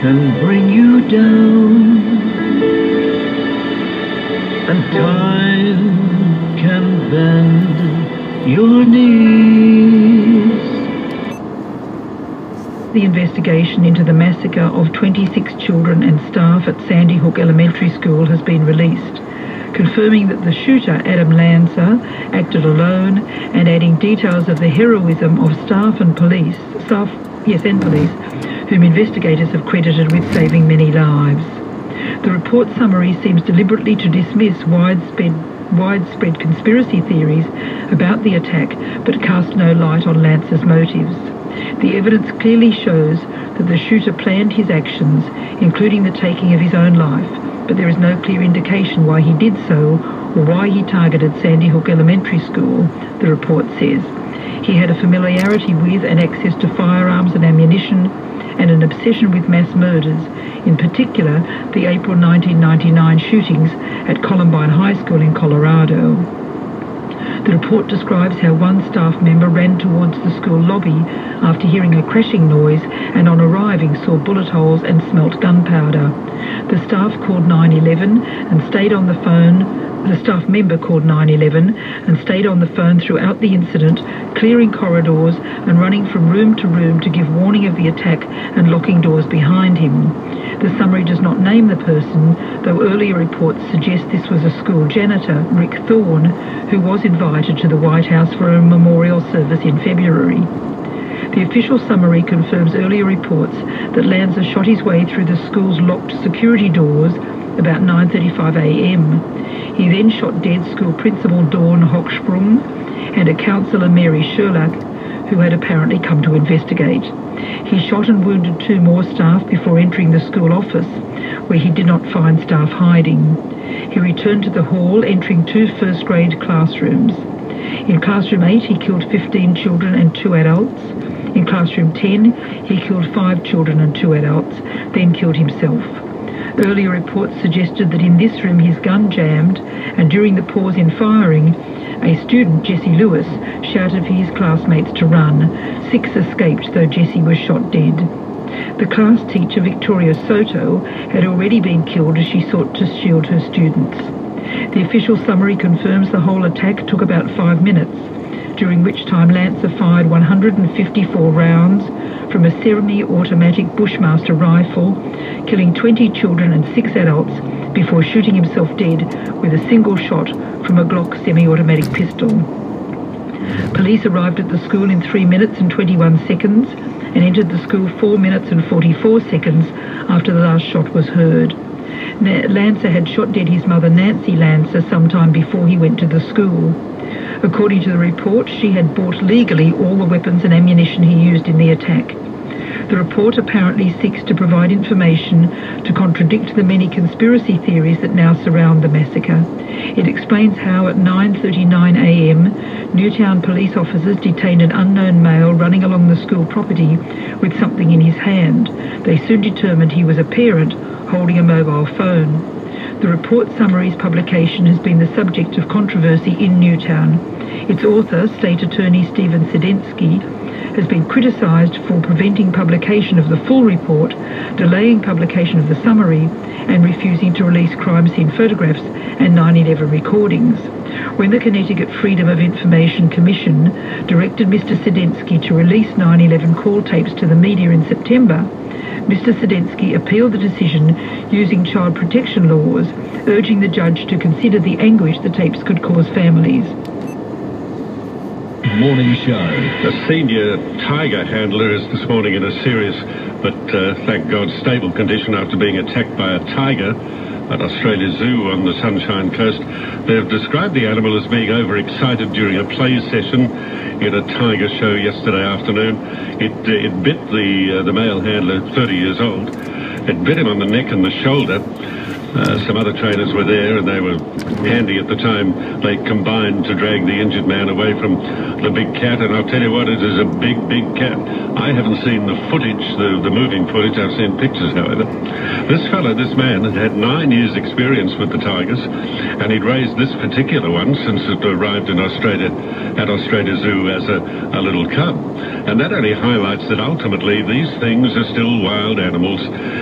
can bring you down, and time can bend your knees. The investigation into the massacre of 26 children and staff at Sandy Hook Elementary School has been released, confirming that the shooter, Adam Lanza, acted alone and adding details of the heroism of staff and police, whom investigators have credited with saving many lives. The report summary seems deliberately to dismiss widespread conspiracy theories about the attack, but cast no light on Lanza's motives. The evidence clearly shows that the shooter planned his actions, including the taking of his own life, but there is no clear indication why he did so or why he targeted Sandy Hook Elementary School, the report says. He had a familiarity with and access to firearms and ammunition and an obsession with mass murders, in particular the April 1999 shootings at Columbine High School in Colorado. The report describes how one staff member ran towards the school lobby after hearing a crashing noise and on arriving saw bullet holes and smelt gunpowder. The staff called 911 and stayed on the phone. The staff member called 911 and stayed on the phone throughout the incident, clearing corridors and running from room to room to give warning of the attack and locking doors behind him. The summary does not name the person, though earlier reports suggest this was a school janitor, Rick Thorne, who was invited to the White House for a memorial service in February. The official summary confirms earlier reports that Lanza shot his way through the school's locked security doors about 9:35 a.m. He then shot dead school principal Dawn Hochsprung and a counsellor Mary Sherlock, who had apparently come to investigate. He shot and wounded 2 more staff before entering the school office, where he did not find staff hiding. He returned to the hall, entering 2 first-grade classrooms. In Classroom 8, he killed 15 children and 2 adults. In Classroom 10, he killed 5 children and 2 adults, then killed himself. Earlier reports suggested that in this room his gun jammed, and during the pause in firing, a student, Jesse Lewis, shouted for his classmates to run. 6 escaped, though Jesse was shot dead. The class teacher, Victoria Soto, had already been killed as she sought to shield her students. The official summary confirms the whole attack took about 5 minutes, during which time Lanza fired 154 rounds from a semi-automatic Bushmaster rifle, killing 20 children and 6 adults before shooting himself dead with a single shot from a Glock semi-automatic pistol. Police arrived at the school in 3 minutes and 21 seconds and entered the school 4 minutes and 44 seconds after the last shot was heard. Lanza had shot dead his mother, Nancy Lanza, sometime before he went to the school. According to the report, she had bought legally all the weapons and ammunition he used in the attack. The report apparently seeks to provide information to contradict the many conspiracy theories that now surround the massacre. It explains how at 9:39 a.m. Newtown police officers detained an unknown male running along the school property with something in his hand. They soon determined he was a parent holding a mobile phone. The report summary's publication has been the subject of controversy in Newtown. Its author, State Attorney Stephen Sedensky, has been criticised for preventing publication of the full report, delaying publication of the summary, and refusing to release crime scene photographs and 9/11 recordings. When the Connecticut Freedom of Information Commission directed Mr. Sedensky to release 9/11 call tapes to the media in September, Mr. Sedensky appealed the decision using child protection laws, urging the judge to consider the anguish the tapes could cause families. Morning show. A senior tiger handler is this morning in a serious but, thank God, stable condition after being attacked by a tiger at Australia Zoo on the Sunshine Coast. They have described the animal as being overexcited during a play session in a tiger show yesterday afternoon. It bit the male handler, 30 years old. It bit him on the neck and the shoulder. Some other trainers were there and they were handy at the time. They combined to drag the injured man away from the big cat, and I'll tell you what, it is a big, big cat. I haven't seen the footage, the moving footage. I've seen pictures, however. This man had 9 years' experience with the tigers, and he'd raised this particular one since it arrived in Australia, at Australia Zoo as a little cub. And that only highlights that ultimately these things are still wild animals,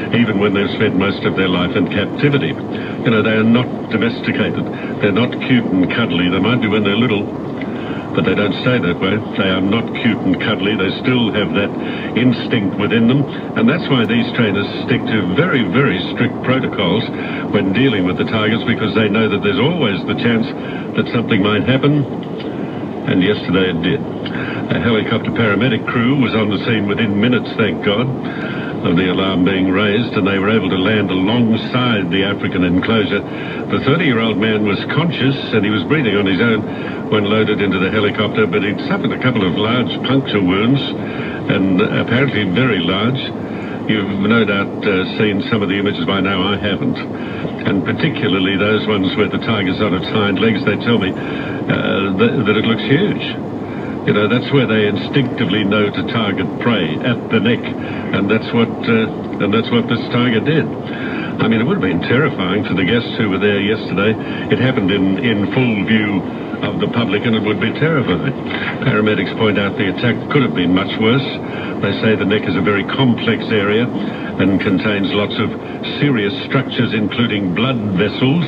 even when they've spent most of their life in captivity. You know, they are not domesticated. They're not cute and cuddly. They might be when they're little, but they don't stay that way. They are not cute and cuddly. They still have that instinct within them, and that's why these trainers stick to very, very strict protocols when dealing with the tigers, because they know that there's always the chance that something might happen, and yesterday it did. A helicopter paramedic crew was on the scene within minutes, thank God, of the alarm being raised, and they were able to land alongside the African enclosure. The 30-year-old man was conscious and he was breathing on his own when loaded into the helicopter, but he'd suffered a couple of large puncture wounds, and apparently very large. You've no doubt seen some of the images by now. I haven't. And particularly those ones where the tiger's on its hind legs, they tell me that it looks huge. You know, that's where they instinctively know to target prey, at the neck, and that's what this tiger did. I mean, it would have been terrifying for the guests who were there yesterday. It happened in full view of the public, and it would be terrifying. Paramedics point out the attack could have been much worse. They say the neck is a very complex area and contains lots of serious structures, including blood vessels.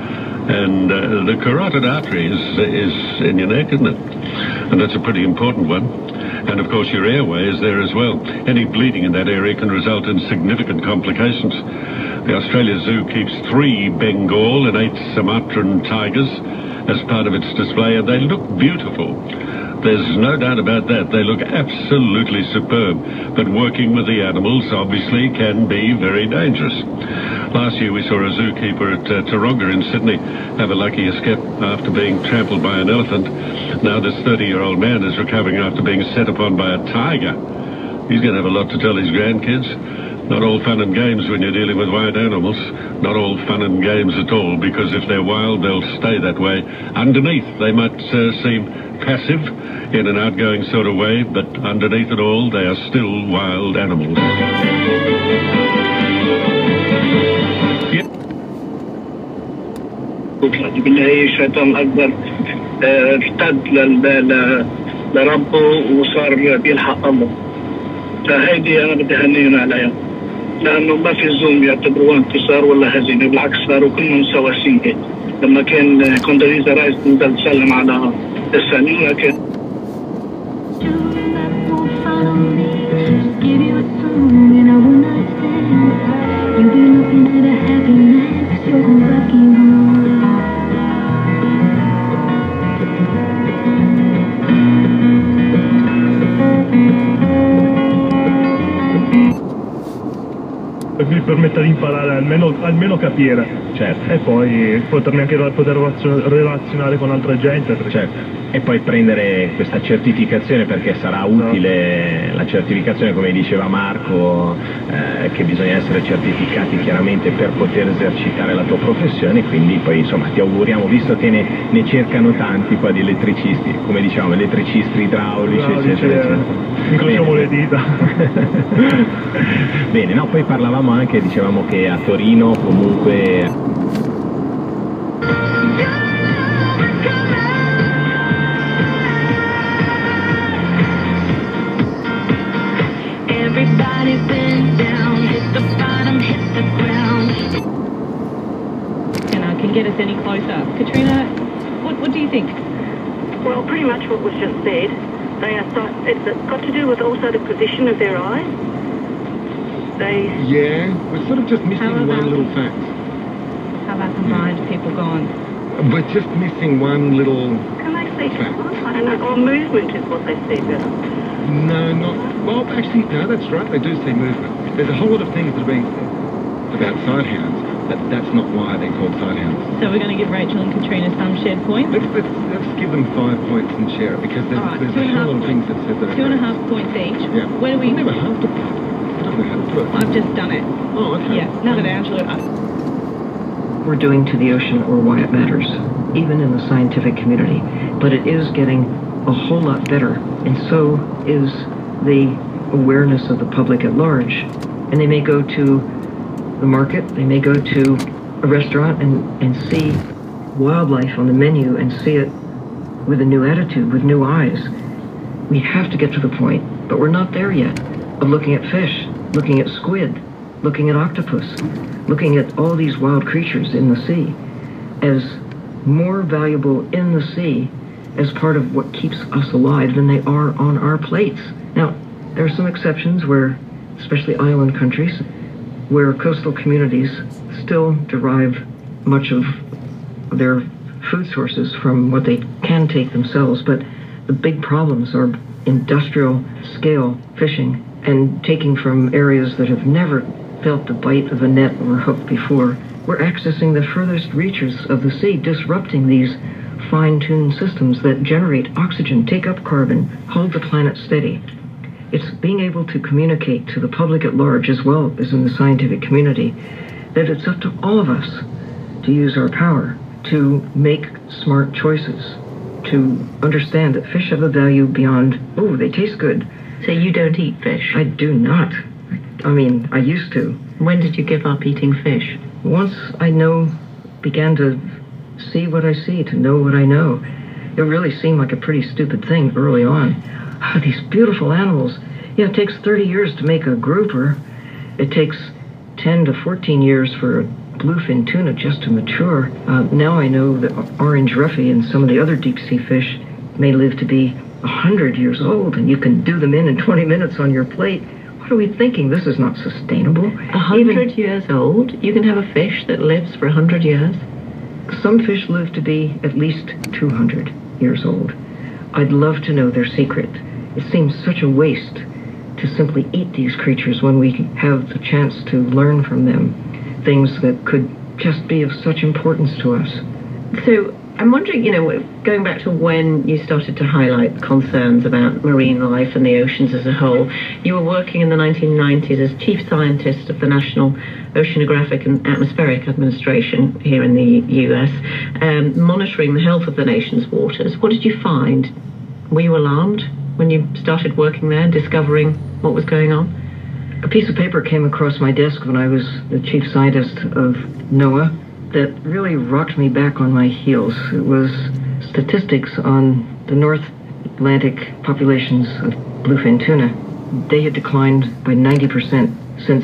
And the carotid artery is in your neck, isn't it? And that's a pretty important one. And of course your airway is there as well. Any bleeding in that area can result in significant complications. The Australia Zoo keeps 3 Bengal and 8 Sumatran tigers as part of its display, and they look beautiful. There's no doubt about that. They look absolutely superb. But working with the animals obviously can be very dangerous. Last year we saw a zookeeper at Taronga in Sydney have a lucky escape after being trampled by an elephant. Now this 30-year-old man is recovering after being set upon by a tiger. He's going to have a lot to tell his grandkids. Not all fun and games when you're dealing with wild animals. Not all fun and games at all, because if they're wild, they'll stay that way. Underneath, they might seem passive in an outgoing sort of way, but underneath it all, they are still wild animals. بالله الشيطان الأكبر ارتد لربه وصار بيلحق الله. فهيدي أنا بدي أهنيهم عليها، لأنه ما في زوم يعتبروها انتصار ولا هزيمة، بالعكس صاروا كلهم سواسية. لما كان كوندوليزا رايس تنزل تسلم على الثانية كان mi permetta di imparare, almeno capire, certo, e poi potermi anche relazionare con altra gente. Certo. E poi prendere questa certificazione, perché sarà utile la certificazione, come diceva Marco, che bisogna essere certificati chiaramente per poter esercitare la tua professione, quindi poi insomma ti auguriamo, visto che ne cercano tanti qua di elettricisti, come diciamo, elettricisti idraulici, eccetera. Incrociamo le dita. Bene, no, poi parlavamo anche, dicevamo che a Torino comunque... Everybody's been down, hit the bottom, hit the ground. Can get us any closer. Katrina, what do you think? Well, pretty much what was just said. It's got to do with also the position of their eyes. Yeah, we're sort of just missing one little fact. How about the blind people gone? We're just missing one little Can they see fact. I don't know. Or movement is what they see better. No, not... Well, actually, no, that's right. They do see movement. There's a whole lot of things that are being said about sidehounds. That's not why they're called sidehounds. So we're going to give Rachel and Katrina some shared points? Let's give them 5 points and share it, because there's a whole lot of things that said that. 2.5 points each. Yeah. Where do we... I've never halved a point. I don't know how to do it. I've just done it. Oh, okay. Yeah, now that Angela... We're doing to the ocean or why it matters, even in the scientific community. But it is getting a whole lot better, and so is the awareness of the public at large. And they may go to the market, they may go to a restaurant and see wildlife on the menu and see it with a new attitude, with new eyes. We have to get to the point, but we're not there yet, of looking at fish, looking at squid, looking at octopus, looking at all these wild creatures in the sea as more valuable in the sea as part of what keeps us alive than they are on our plates. Now, there are some exceptions where, especially island countries, where coastal communities still derive much of their food sources from what they can take themselves, but the big problems are industrial scale fishing and taking from areas that have never felt the bite of a net or a hook before. We're accessing the furthest reaches of the sea, disrupting these fine-tuned systems that generate oxygen, take up carbon, hold the planet steady. It's being able to communicate to the public at large, as well as in the scientific community, that it's up to all of us to use our power to make smart choices, to understand that fish have a value beyond, oh, they taste good. So you don't eat fish? I do not. I mean, I used to. When did you give up eating fish? Once I began to see what I see, to know what I know. It really seemed like a pretty stupid thing early on. Oh, these beautiful animals. Yeah, it takes 30 years to make a grouper. It takes 10 to 14 years for a bluefin tuna just to mature. Now I know that orange roughy and some of the other deep sea fish may live to be 100 years old, and you can do them in 20 minutes on your plate. What are we thinking? This is not sustainable. 100 years old? You can have a fish that lives for 100 years? Some fish live to be at least 200 years old. I'd love to know their secret. It seems such a waste to simply eat these creatures when we have the chance to learn from them things that could just be of such importance to us. So I'm wondering, going back to when you started to highlight concerns about marine life and the oceans as a whole, you were working in the 1990s as chief scientist of the National Oceanographic and Atmospheric Administration here in the US, monitoring the health of the nation's waters. What did you find? Were you alarmed when you started working there and discovering what was going on? A piece of paper came across my desk when I was the chief scientist of NOAA that really rocked me back on my heels. It was statistics on the North Atlantic populations of bluefin tuna. They had declined by 90% since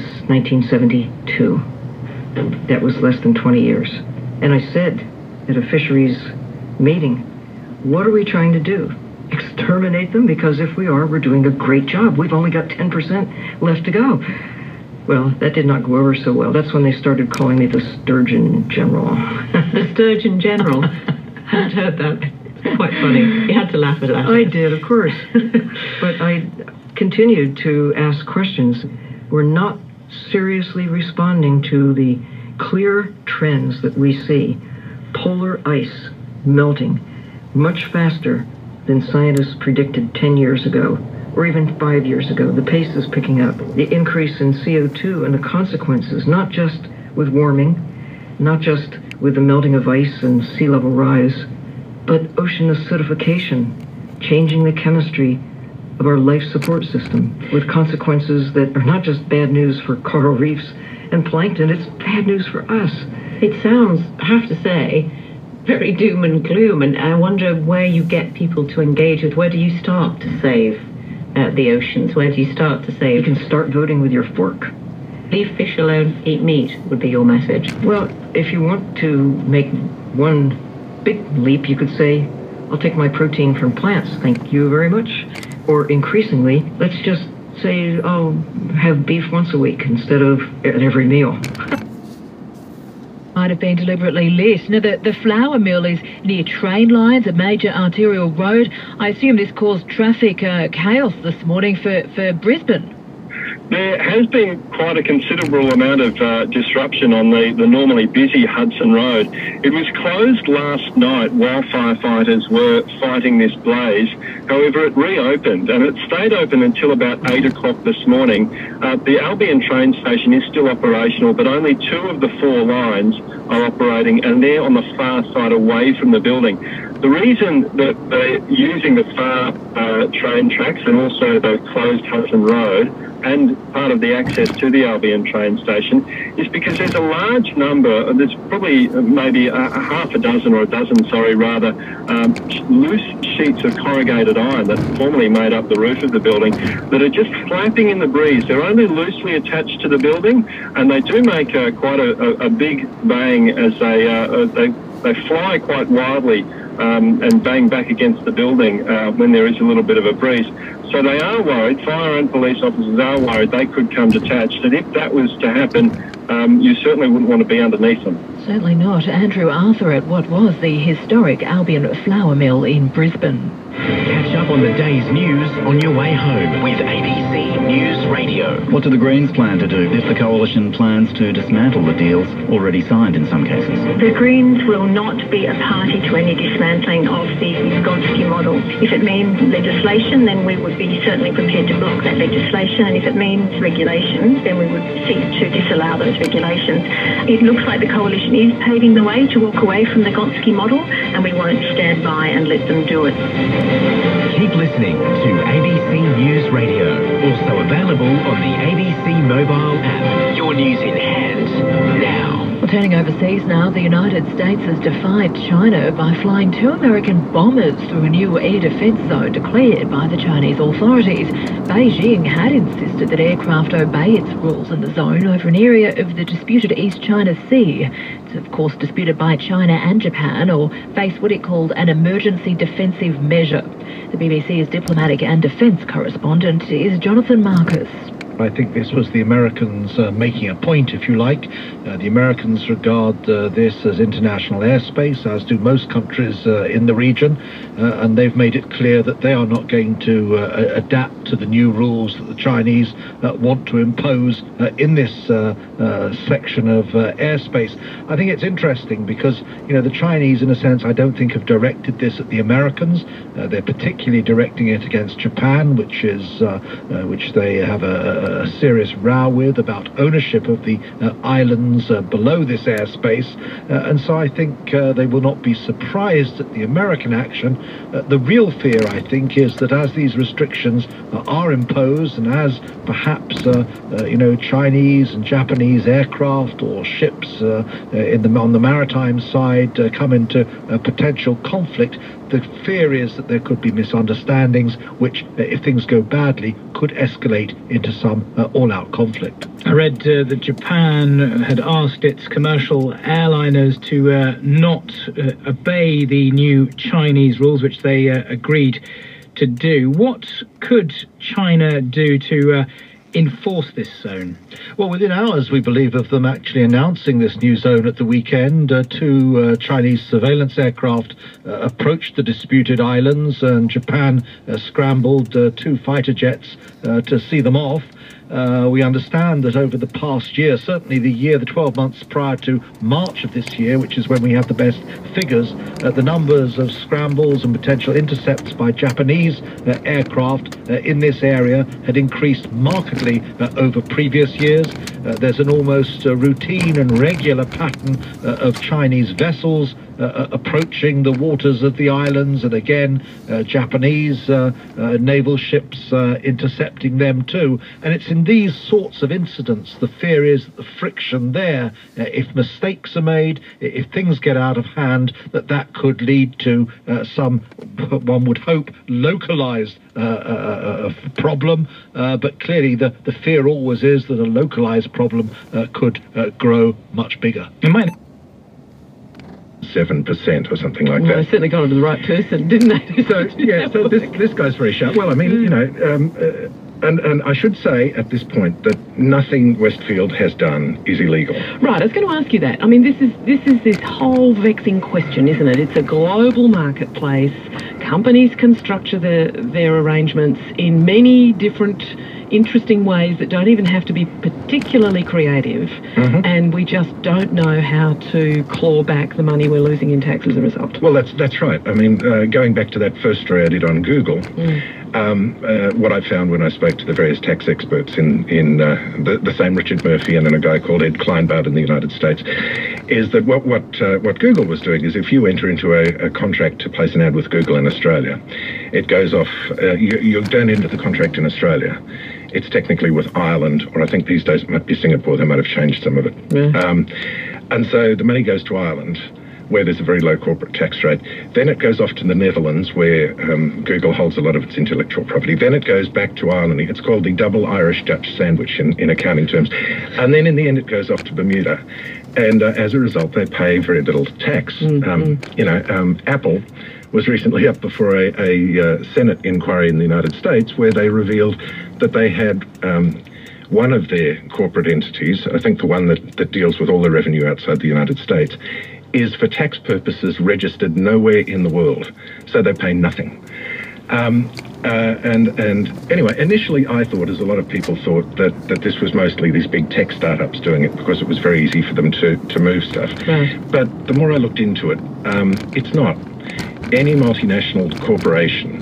1972. That was less than 20 years. And I said at a fisheries meeting, what are we trying to do? Exterminate them? Because if we are, we're doing a great job. We've only got 10% left to go. Well, that did not go over so well. That's when they started calling me the Sturgeon General. The Sturgeon General? I haven't heard that. It's quite funny. You had to laugh at that. I did, of course. But I continued to ask questions. We're not seriously responding to the clear trends that we see. Polar ice melting much faster than scientists predicted 10 years ago, or even 5 years ago. The pace is picking up. The increase in CO2 and the consequences, not just with warming, not just with the melting of ice and sea level rise, but ocean acidification, changing the chemistry of our life support system, with consequences that are not just bad news for coral reefs and plankton, it's bad news for us. It sounds, I have to say, very doom and gloom, and I wonder where you get people to engage with. Where do you start to save the oceans? Where do you start to save? You can start voting with your fork. Leave fish alone, eat meat would be your message. Well, if you want to make one big leap, you could say, I'll take my protein from plants, thank you very much. Or increasingly, let's just say I'll have beef once a week instead of at every meal. Might have been deliberately lit. Now, the flour mill is near train lines, a major arterial road. I assume this caused traffic chaos this morning for Brisbane. There has been quite a considerable amount of disruption on the normally busy Hudson Road. It was closed last night while firefighters were fighting this blaze. However, it reopened, and it stayed open until about 8 o'clock this morning. The Albion train station is still operational, but only 2 of the 4 lines are operating, and they're on the far side away from the building. The reason that they're using the far train tracks and also the closed Hudson Road and part of the access to the Albion train station is because there's a large number, there's probably maybe a half a dozen or a dozen, loose sheets of corrugated iron that formerly made up the roof of the building that are just flapping in the breeze. They're only loosely attached to the building, and they do make quite a big bang as they fly quite wildly and bang back against the building when there is a little bit of a breeze. So they are worried, fire and police officers are worried they could come detached, and if that was to happen, you certainly wouldn't want to be underneath them. Certainly not. Andrew Arthur at what was the historic Albion Flour Mill in Brisbane. Catch up on the day's news on your way home with ABC News Radio. What do the Greens plan to do if the Coalition plans to dismantle the deals already signed in some cases? The Greens will not be a party to any dismantling of the Gonski model. If it means legislation, then we would be certainly prepared to block that legislation, and if it means regulations, then we would seek to disallow those regulations. It looks like the Coalition is paving the way to walk away from the Gonski model, and we won't stand by and let them do it. Keep listening to ABC News Radio. Also available on the ABC mobile app. Your news in hand now. Well, turning overseas now, the United States has defied China by flying 2 American bombers through a new air defense zone declared by the Chinese authorities. Beijing had insisted that aircraft obey its rules in the zone over an area of the disputed East China Sea. It's of course disputed by China and Japan, or face what it called an emergency defensive measure. The BBC's diplomatic and defence correspondent is Jonathan Marcus. I think this was the Americans making a point, if you like. The Americans regard this as international airspace, as do most countries in the region, and they've made it clear that they are not going to adapt to the new rules that the Chinese want to impose in this section of airspace. I think it's interesting because, the Chinese, in a sense, I don't think have directed this at the Americans. They're particularly directing it against Japan, which they have a serious row with about ownership of the islands below this airspace, and so I think they will not be surprised at the American action. The real fear, I think, is that as these restrictions are imposed and as perhaps Chinese and Japanese aircraft or ships on the maritime side come into potential conflict, the fear is that there could be misunderstandings which, if things go badly, could escalate into some all-out conflict. I read that Japan had asked its commercial airliners to not obey the new Chinese rules, which they agreed to do. What could China do to enforce this zone? Well, within hours, we believe, of them actually announcing this new zone at the weekend, 2 Chinese surveillance aircraft approached the disputed islands, and Japan scrambled 2 fighter jets to see them off. We understand that over the past year, certainly the 12 months prior to March of this year, which is when we have the best figures, the numbers of scrambles and potential intercepts by Japanese aircraft in this area had increased markedly over previous years. There's an almost routine and regular pattern of Chinese vessels approaching the waters of the islands, and again Japanese naval ships intercepting them too. And it's in these sorts of incidents the fear is that the friction there, if mistakes are made, if things get out of hand, that could lead to some, one would hope, localized problem, but clearly the fear always is that a localized problem could grow much bigger. 7% or something like Well, that. they certainly got onto the right person, didn't they? So this goes very sharp. Well, I mean, and I should say at this point that nothing Westfield has done is illegal. Right, I was going to ask you that. I mean, this is this whole vexing question, isn't it? It's a global marketplace. Companies can structure their arrangements in many different interesting ways that don't even have to be particularly creative, and we just don't know how to claw back the money we're losing in tax as a result. Well, that's right. I mean, going back to that first story I did on Google, what I found when I spoke to the various tax experts in the same Richard Murphy and then a guy called Ed Kleinbart in the United States, is that what Google was doing is if you enter into a contract to place an ad with Google in Australia, it goes off, you don't enter the contract in Australia. It's technically with Ireland, or I think these days it might be Singapore. They might have changed some of it. Yeah. And so the money goes to Ireland, where there's a very low corporate tax rate. Then it goes off to the Netherlands, where Google holds a lot of its intellectual property. Then it goes back to Ireland. It's called the double Irish-Dutch sandwich in accounting terms. And then in the end it goes off to Bermuda. And as a result, they pay very little tax. Apple was recently up before a Senate inquiry in the United States where they revealed that they had one of their corporate entities, I think the one that deals with all the revenue outside the United States, is for tax purposes registered nowhere in the world, so they pay nothing. And anyway, initially I thought, as a lot of people thought, that this was mostly these big tech startups doing it because it was very easy for them to move stuff. Right. But the more I looked into it, it's not. Any multinational corporation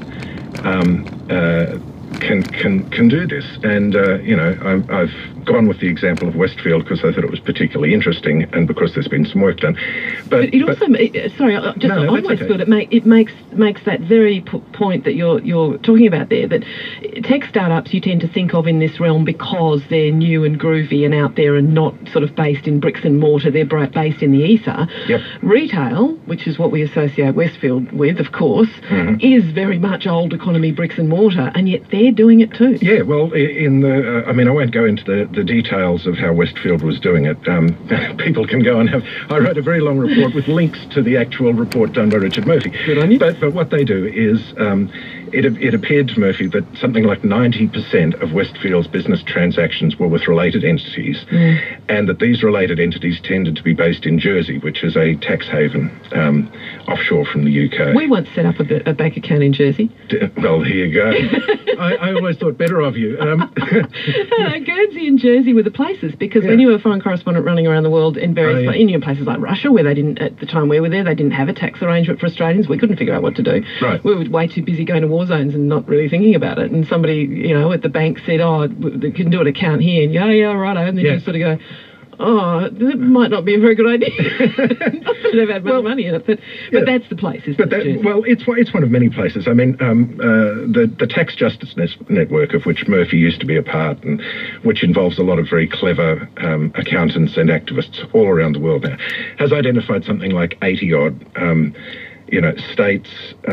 can do this, and I've gone with the example of Westfield because I thought it was particularly interesting, and because there's been some work done. But it also, sorry, just on Westfield, okay. it makes that very point that you're talking about there, that tech startups you tend to think of in this realm because they're new and groovy and out there and not sort of based in bricks and mortar. They're based in the ether. Yep. Retail, which is what we associate Westfield with, of course, is very much old economy bricks and mortar, and yet they're doing it too. Yeah, well, I won't go into the details of how Westfield was doing it. People can go and I wrote a very long report with links to the actual report done by Richard Murphy. Good on you. But what they do is, it appeared to Murphy that something like 90% of Westfield's business transactions were with related entities, and that these related entities tended to be based in Jersey, which is a tax haven offshore from the UK. We once set up a bank account in Jersey. Well, here you go. I always thought better of you. Guernsey and Jersey were the places, because when you were a foreign correspondent running around the world in various places like Russia, where they didn't, at the time we were there, they didn't have a tax arrangement for Australians. We couldn't figure out what to do. Right. We were way too busy going to war zones and not really thinking about it. And somebody, at the bank said, they can do an account here. And yeah, righto. And then you sort of go, that might not be a very good idea. Not that they've had much money in it, but that's the place, isn't it? Well, it's one of many places. I mean, the Tax Justice Network, of which Murphy used to be a part, and which involves a lot of very clever accountants and activists all around the world now, has identified something like 80-odd, states.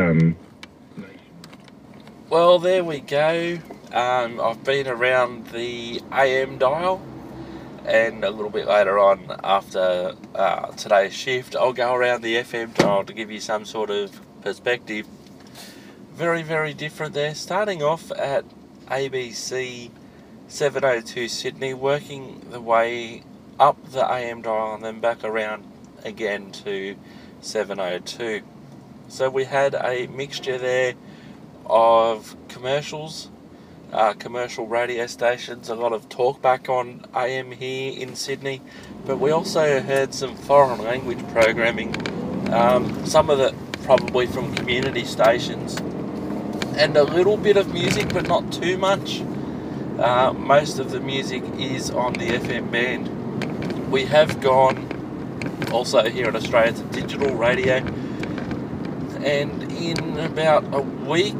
Well, there we go. I've been around the AM dial, and a little bit later on, after today's shift, I'll go around the FM dial to give you some sort of perspective. Very, very different there. Starting off at ABC 702 Sydney, working the way up the AM dial and then back around again to 702. So we had a mixture there of commercials, commercial radio stations, a lot of talkback on AM here in Sydney, but we also heard some foreign language programming, some of it probably from community stations, and a little bit of music, but not too much. Most of the music is on the FM band. We have gone also here in Australia to digital radio, and in about a week,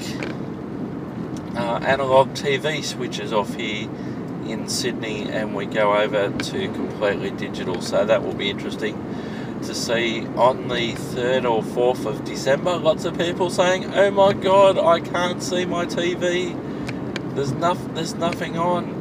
analog TV switches off here in Sydney, and we go over to completely digital, so that will be interesting to see on the 3rd or 4th of December. Lots of people saying, oh my god, I can't see my TV, there's nothing on.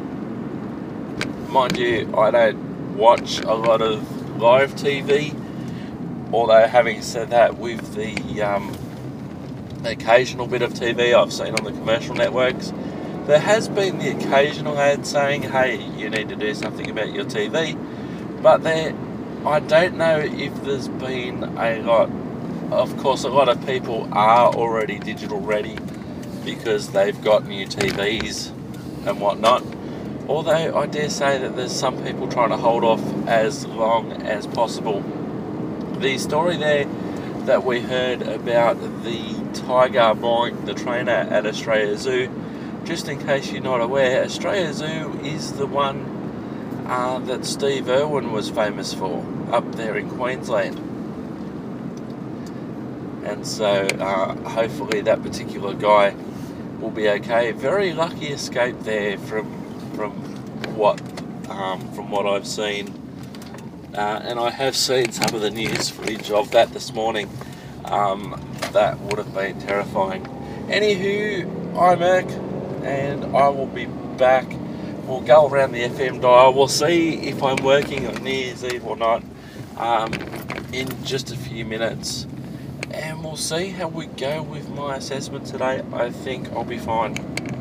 Mind you, I don't watch a lot of live TV, although having said that, with the occasional bit of TV I've seen on the commercial networks, there has been the occasional ad saying, hey, you need to do something about your TV, but I don't know if there's been a lot. Of course, a lot of people are already digital ready because they've got new TVs and whatnot, although I dare say that there's some people trying to hold off as long as possible. The story there that we heard about the tiger mauling the trainer at Australia Zoo, just in case you're not aware, Australia Zoo is the one that Steve Irwin was famous for up there in Queensland. And so hopefully that particular guy will be okay. Very lucky escape there from what I've seen, and I have seen some of the news footage of that this morning. That would have been terrifying. Anywho, I'm Irk, and I will be back. We'll go around the FM dial. We'll see if I'm working on New Year's Eve or not in just a few minutes. And we'll see how we go with my assessment today. I think I'll be fine.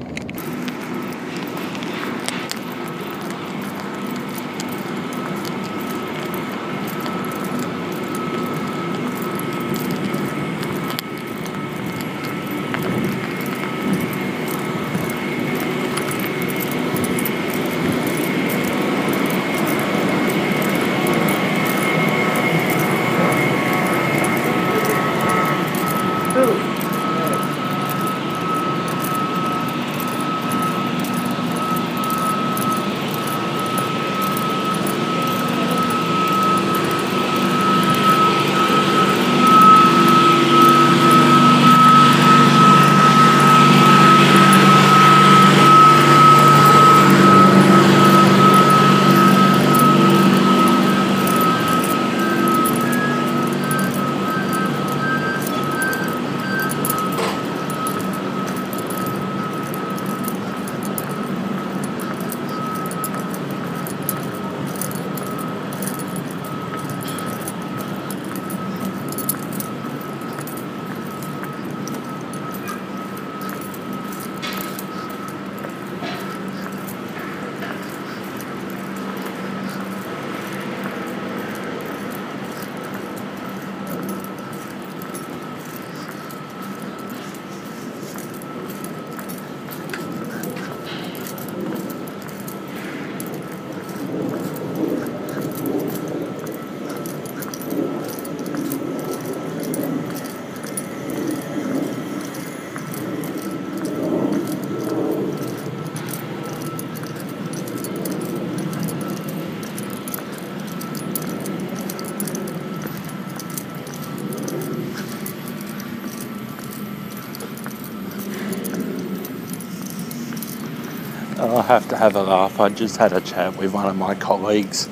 I have to have a laugh. I just had a chat with one of my colleagues,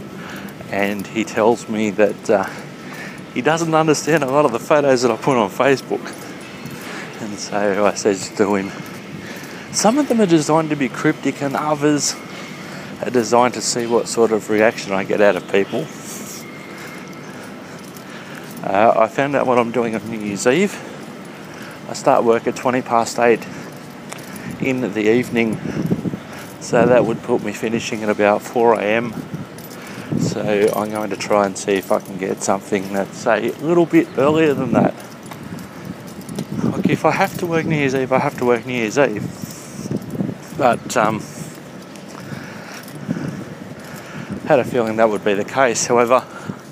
and he tells me that he doesn't understand a lot of the photos that I put on Facebook. And so I said to him, some of them are designed to be cryptic and others are designed to see what sort of reaction I get out of people. I found out what I'm doing on New Year's Eve. I start work at 8:20 in the evening, so that would put me finishing at about 4 a.m. So I'm going to try and see if I can get something that's a little bit earlier than that. Like, if I have to work New Year's Eve, I have to work New Year's Eve. But had a feeling that would be the case. However,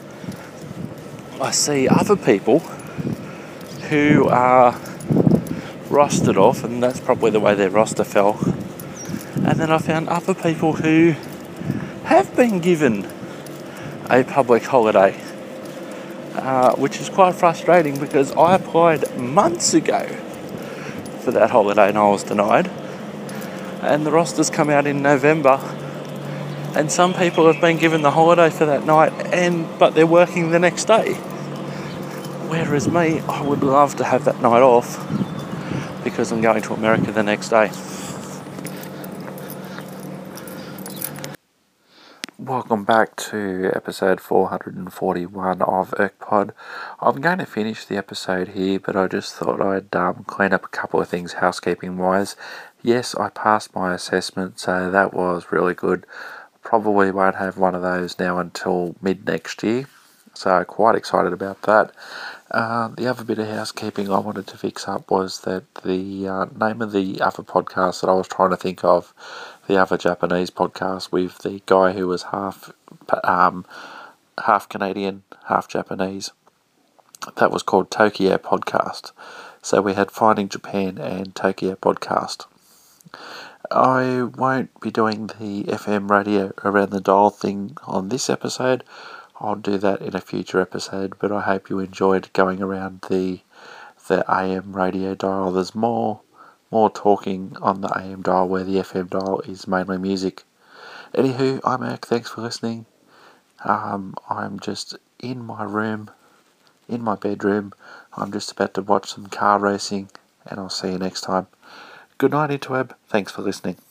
I see other people who are rostered off, and that's probably the way their roster fell. And then I found other people who have been given a public holiday, which is quite frustrating because I applied months ago for that holiday and I was denied. And the rosters come out in November, and some people have been given the holiday for that night, but they're working the next day. Whereas me, I would love to have that night off because I'm going to America the next day. Welcome back to episode 441 of ErkPod. I'm going to finish the episode here, but I just thought I'd clean up a couple of things housekeeping wise. Yes, I passed my assessment, so that was really good. Probably won't have one of those now until mid next year, so quite excited about that. The other bit of housekeeping I wanted to fix up was that the name of the other podcast that I was trying to think of, the other Japanese podcast with the guy who was half Canadian, half Japanese, that was called Tokyo Podcast. So we had Finding Japan and Tokyo Podcast. I won't be doing the FM radio around the dial thing on this episode. I'll do that in a future episode, but I hope you enjoyed going around the AM radio dial. There's more talking on the AM dial, where the FM dial is mainly music. Anywho, I'm Eric, thanks for listening. I'm just in my room, in my bedroom. I'm just about to watch some car racing, and I'll see you next time. Good night, Interweb. Thanks for listening.